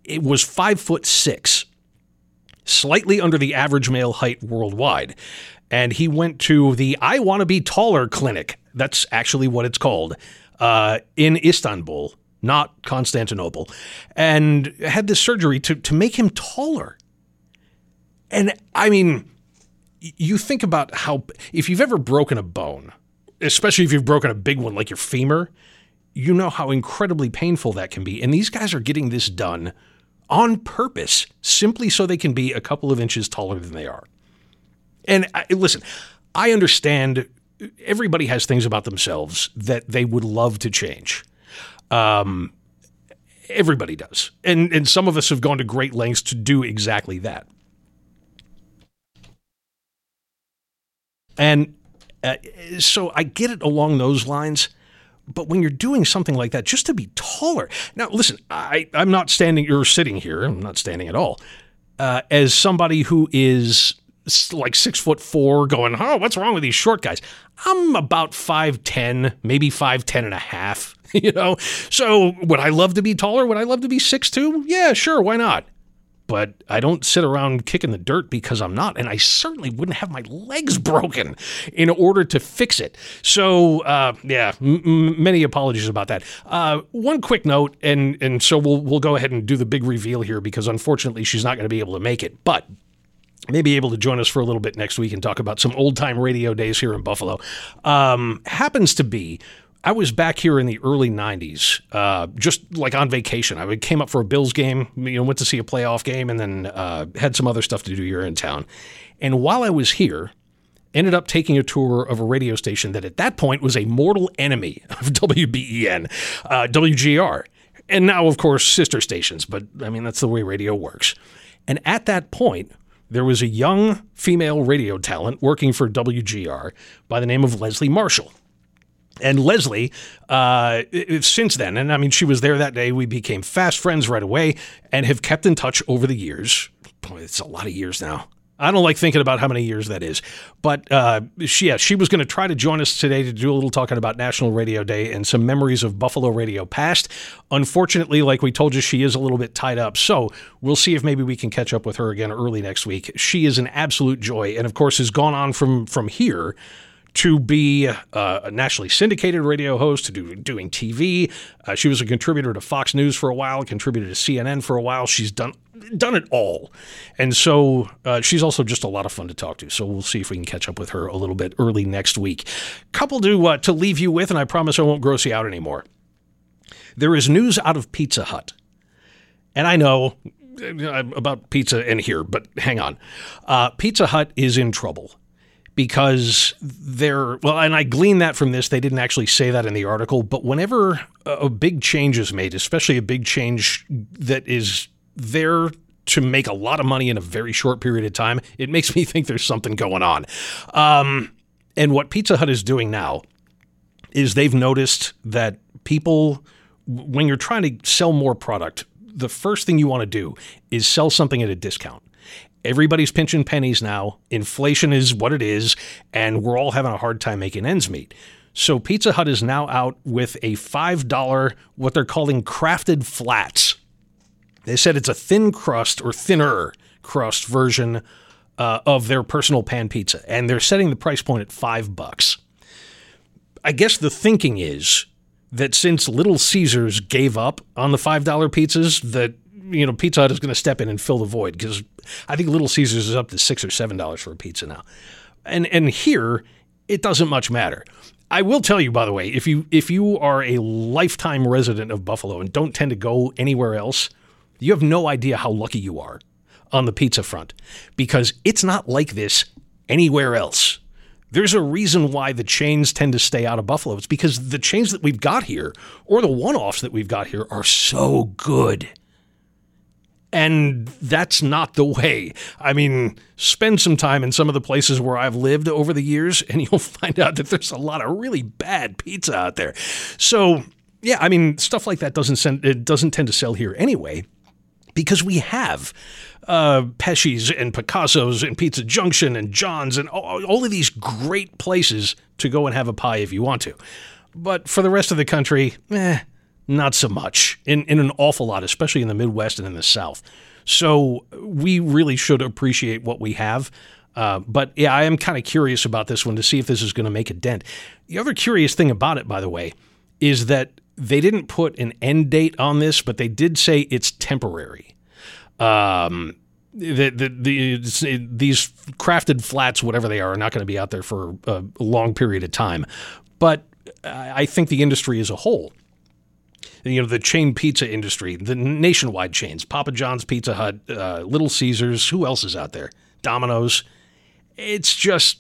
[SPEAKER 7] it was 5'6", slightly under the average male height worldwide. And he went to the I Want to Be Taller clinic. That's actually what it's called, in Istanbul, not Constantinople, and had this surgery to make him taller. And I mean, you think about how, if you've ever broken a bone, especially if you've broken a big one like your femur, you know how incredibly painful that can be. And these guys are getting this done on purpose, simply so they can be a couple of inches taller than they are. And listen, I understand everybody has things about themselves that they would love to change. Everybody does. And some of us have gone to great lengths to do exactly that. And so I get it along those lines, but when you're doing something like that, just to be taller. Now, listen, I'm not standing or sitting here. I'm not standing at all. As somebody who is like 6'4", going, oh, what's wrong with these short guys? I'm about 5'10", maybe 5'10 and a half, you know? So would I love to be taller? Would I love to be 6'2"? Yeah, sure, why not? But I don't sit around kicking the dirt because I'm not, and I certainly wouldn't have my legs broken in order to fix it. So, many apologies about that. One quick note, and so we'll go ahead and do the big reveal here because unfortunately she's not going to be able to make it, but may be able to join us for a little bit next week and talk about some old-time radio days here in Buffalo. Happens to be, I was back here in the early 90s, just like on vacation. I came up for a Bills game, went to see a playoff game, and then had some other stuff to do here in town. And while I was here, ended up taking a tour of a radio station that at that point was a mortal enemy of WBEN, WGR. And now, of course, sister stations, but I mean, that's the way radio works. And at that point, there was a young female radio talent working for WGR by the name of Leslie Marshall. And Leslie, since then, and I mean, she was there that day, we became fast friends right away and have kept in touch over the years. Boy, it's a lot of years now. I don't like thinking about how many years that is. But she was going to try to join us today to do a little talking about National Radio Day and some memories of Buffalo radio past. Unfortunately, like we told you, she is a little bit tied up. So we'll see if maybe we can catch up with her again early next week. She is an absolute joy and, of course, has gone on from here to be a nationally syndicated radio host, to doing TV. She was a contributor to Fox News for a while, contributed to CNN for a while. She's done it all. And so she's also just a lot of fun to talk to. So we'll see if we can catch up with her a little bit early next week. Couple to leave you with, and I promise I won't gross you out anymore. There is news out of Pizza Hut. And I know about pizza in here, but hang on. Pizza Hut is in trouble. Because and I gleaned that from this, they didn't actually say that in the article, but whenever a big change is made, especially a big change that is there to make a lot of money in a very short period of time, it makes me think there's something going on. And what Pizza Hut is doing now is they've noticed that people, when you're trying to sell more product, the first thing you want to do is sell something at a discount. Everybody's pinching pennies now. Inflation is what it is, and we're all having a hard time making ends meet. So Pizza Hut is now out with a $5, what they're calling crafted flats. They said it's a thin crust or thinner crust version of their personal pan pizza, and they're setting the price point at $5. I guess the thinking is that since Little Caesars gave up on the $5 pizzas, that Pizza Hut is going to step in and fill the void, because I think Little Caesars is up to $6 or $7 for a pizza now. And here, it doesn't much matter. I will tell you, by the way, if you are a lifetime resident of Buffalo and don't tend to go anywhere else, you have no idea how lucky you are on the pizza front, because it's not like this anywhere else. There's a reason why the chains tend to stay out of Buffalo. It's because the chains that we've got here, or the one-offs that we've got here, are so good. And that's not the way. I mean, spend some time in some of the places where I've lived over the years, and you'll find out that there's a lot of really bad pizza out there. So, yeah, I mean, stuff like that doesn't tend to sell here anyway, because we have Pesci's and Picasso's and Pizza Junction and John's and all of these great places to go and have a pie if you want to. But for the rest of the country, not so much in an awful lot, especially in the Midwest and in the South. So we really should appreciate what we have. But yeah, I am kind of curious about this one to see if this is going to make a dent. The other curious thing about it, by the way, is that they didn't put an end date on this, but they did say it's temporary. These crafted flats, whatever they are not going to be out there for a long period of time. But I think the industry as a whole, the chain pizza industry, the nationwide chains, Papa John's, Pizza Hut, Little Caesars, who else is out there? Domino's. It's just,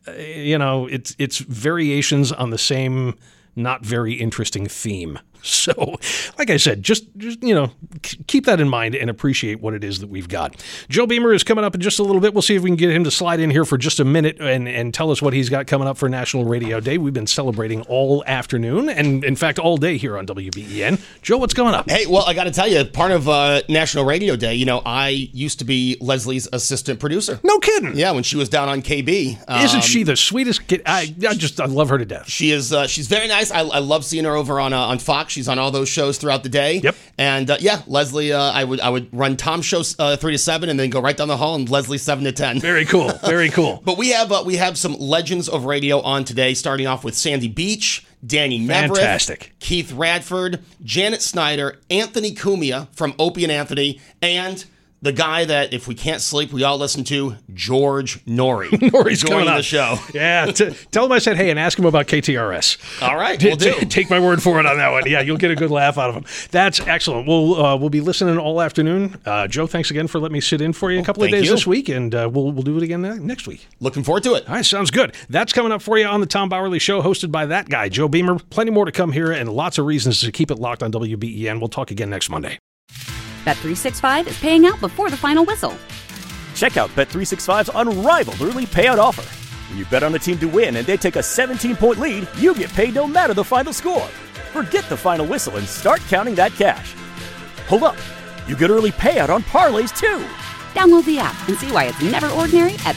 [SPEAKER 7] it's variations on the same not very interesting theme. So, like I said, just keep that in mind and appreciate what it is that we've got. Joe Beamer is coming up in just a little bit. We'll see if we can get him to slide in here for just a minute and tell us what he's got coming up for National Radio Day. We've been celebrating all afternoon and, in fact, all day here on WBEN. Joe, what's going up?
[SPEAKER 20] Hey, well, I got to tell you, part of National Radio Day, I used to be Leslie's assistant producer.
[SPEAKER 7] No kidding.
[SPEAKER 20] Yeah, when she was down on KB.
[SPEAKER 7] Isn't she the sweetest kid? I love her to death.
[SPEAKER 20] She is. She's very nice. I love seeing her over on Fox. She's on all those shows throughout the day.
[SPEAKER 7] Yep.
[SPEAKER 20] And Leslie, I would run Tom's show 3 to 7, and then go right down the hall and Leslie 7 to 10.
[SPEAKER 7] Very cool. Very cool.
[SPEAKER 20] But we have some legends of radio on today, starting off with Sandy Beach, Danny Neverett,
[SPEAKER 7] fantastic,
[SPEAKER 20] Keith Radford, Janet Snyder, Anthony Cumia from Opie and Anthony, and the guy that, if we can't sleep, we all listen to, George Norrie.
[SPEAKER 7] Norrie's
[SPEAKER 20] joining
[SPEAKER 7] coming
[SPEAKER 20] the show.
[SPEAKER 7] Yeah, tell him I said hey and ask him about KTRS.
[SPEAKER 20] All right, we'll do.
[SPEAKER 7] Take my word for it on that one. Yeah, you'll get a good laugh out of him. That's excellent. We'll be listening all afternoon. Joe, thanks again for letting me sit in for you a couple of days this week, and we'll do it again next week.
[SPEAKER 20] Looking forward to it.
[SPEAKER 7] All right, sounds good. That's coming up for you on the Tom Bowerly Show, hosted by that guy, Joe Beamer. Plenty more to come here, and lots of reasons to keep it locked on WBEN. We'll talk again next Monday.
[SPEAKER 1] Bet365 is paying out before the final whistle.
[SPEAKER 2] Check out Bet365's unrivaled early payout offer. When you bet on a team to win and they take a 17-point lead, you get paid no matter the final score. Forget the final whistle and start counting that cash. Hold up. You get early payout on parlays, too.
[SPEAKER 1] Download the app and see why it's never ordinary at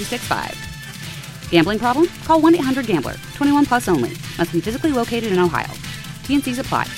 [SPEAKER 1] Bet365. Gambling problem? Call 1-800-GAMBLER. 21 plus only. Must be physically located in Ohio. T&Cs apply.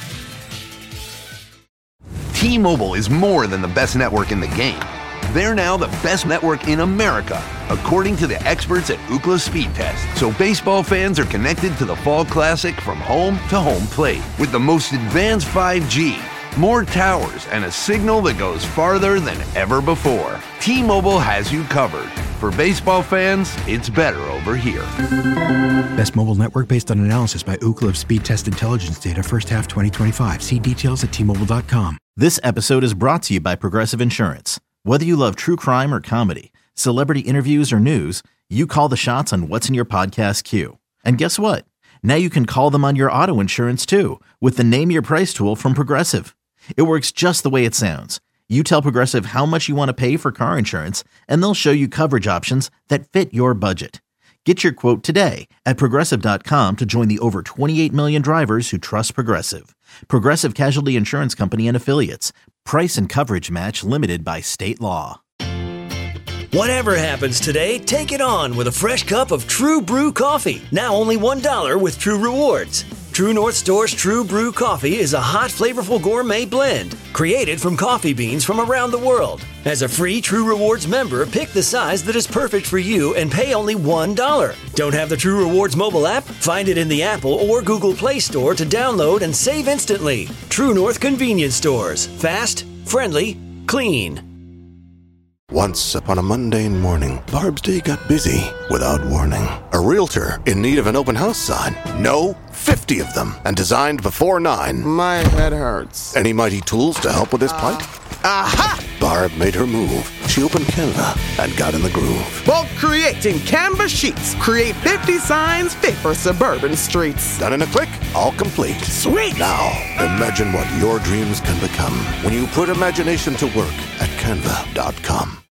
[SPEAKER 3] T-Mobile is more than the best network in the game. They're now the best network in America, according to the experts at Ookla Speed Test. So baseball fans are connected to the Fall Classic from home to home plate with the most advanced 5G, more towers, and a signal that goes farther than ever before. T-Mobile has you covered. For baseball fans, it's better over here.
[SPEAKER 4] Best mobile network based on analysis by Ookla of Speed Test Intelligence data first half 2025. See details at T-Mobile.com.
[SPEAKER 5] This episode is brought to you by Progressive Insurance. Whether you love true crime or comedy, celebrity interviews or news, you call the shots on what's in your podcast queue. And guess what? Now you can call them on your auto insurance too with the Name Your Price tool from Progressive. It works just the way it sounds. You tell Progressive how much you want to pay for car insurance, and they'll show you coverage options that fit your budget. Get your quote today at Progressive.com to join the over 28 million drivers who trust Progressive. Progressive Casualty Insurance Company and Affiliates. Price and coverage match limited by state law.
[SPEAKER 6] Whatever happens today, take it on with a fresh cup of True Brew coffee. Now only $1 with True Rewards. True North Store's True Brew coffee is a hot, flavorful gourmet blend created from coffee beans from around the world. As a free True Rewards member, pick the size that is perfect for you and pay only $1. Don't have the True Rewards mobile app? Find it in the Apple or Google Play Store to download and save instantly. True North Convenience Stores. Fast, friendly, clean.
[SPEAKER 21] Once upon a mundane morning, Barb's day got busy without warning. A realtor in need of an open house sign. No, 50 of them, and designed before 9.
[SPEAKER 22] My head hurts.
[SPEAKER 21] Any mighty tools to help with this plight?
[SPEAKER 22] Aha!
[SPEAKER 21] Barb made her move. She opened Canva and got in the groove.
[SPEAKER 22] Bulk creating Canva sheets. Create 50 signs fit for suburban streets.
[SPEAKER 21] Done in a click, all complete.
[SPEAKER 22] Sweet!
[SPEAKER 21] Now, imagine what your dreams can become when you put imagination to work at Canva.com.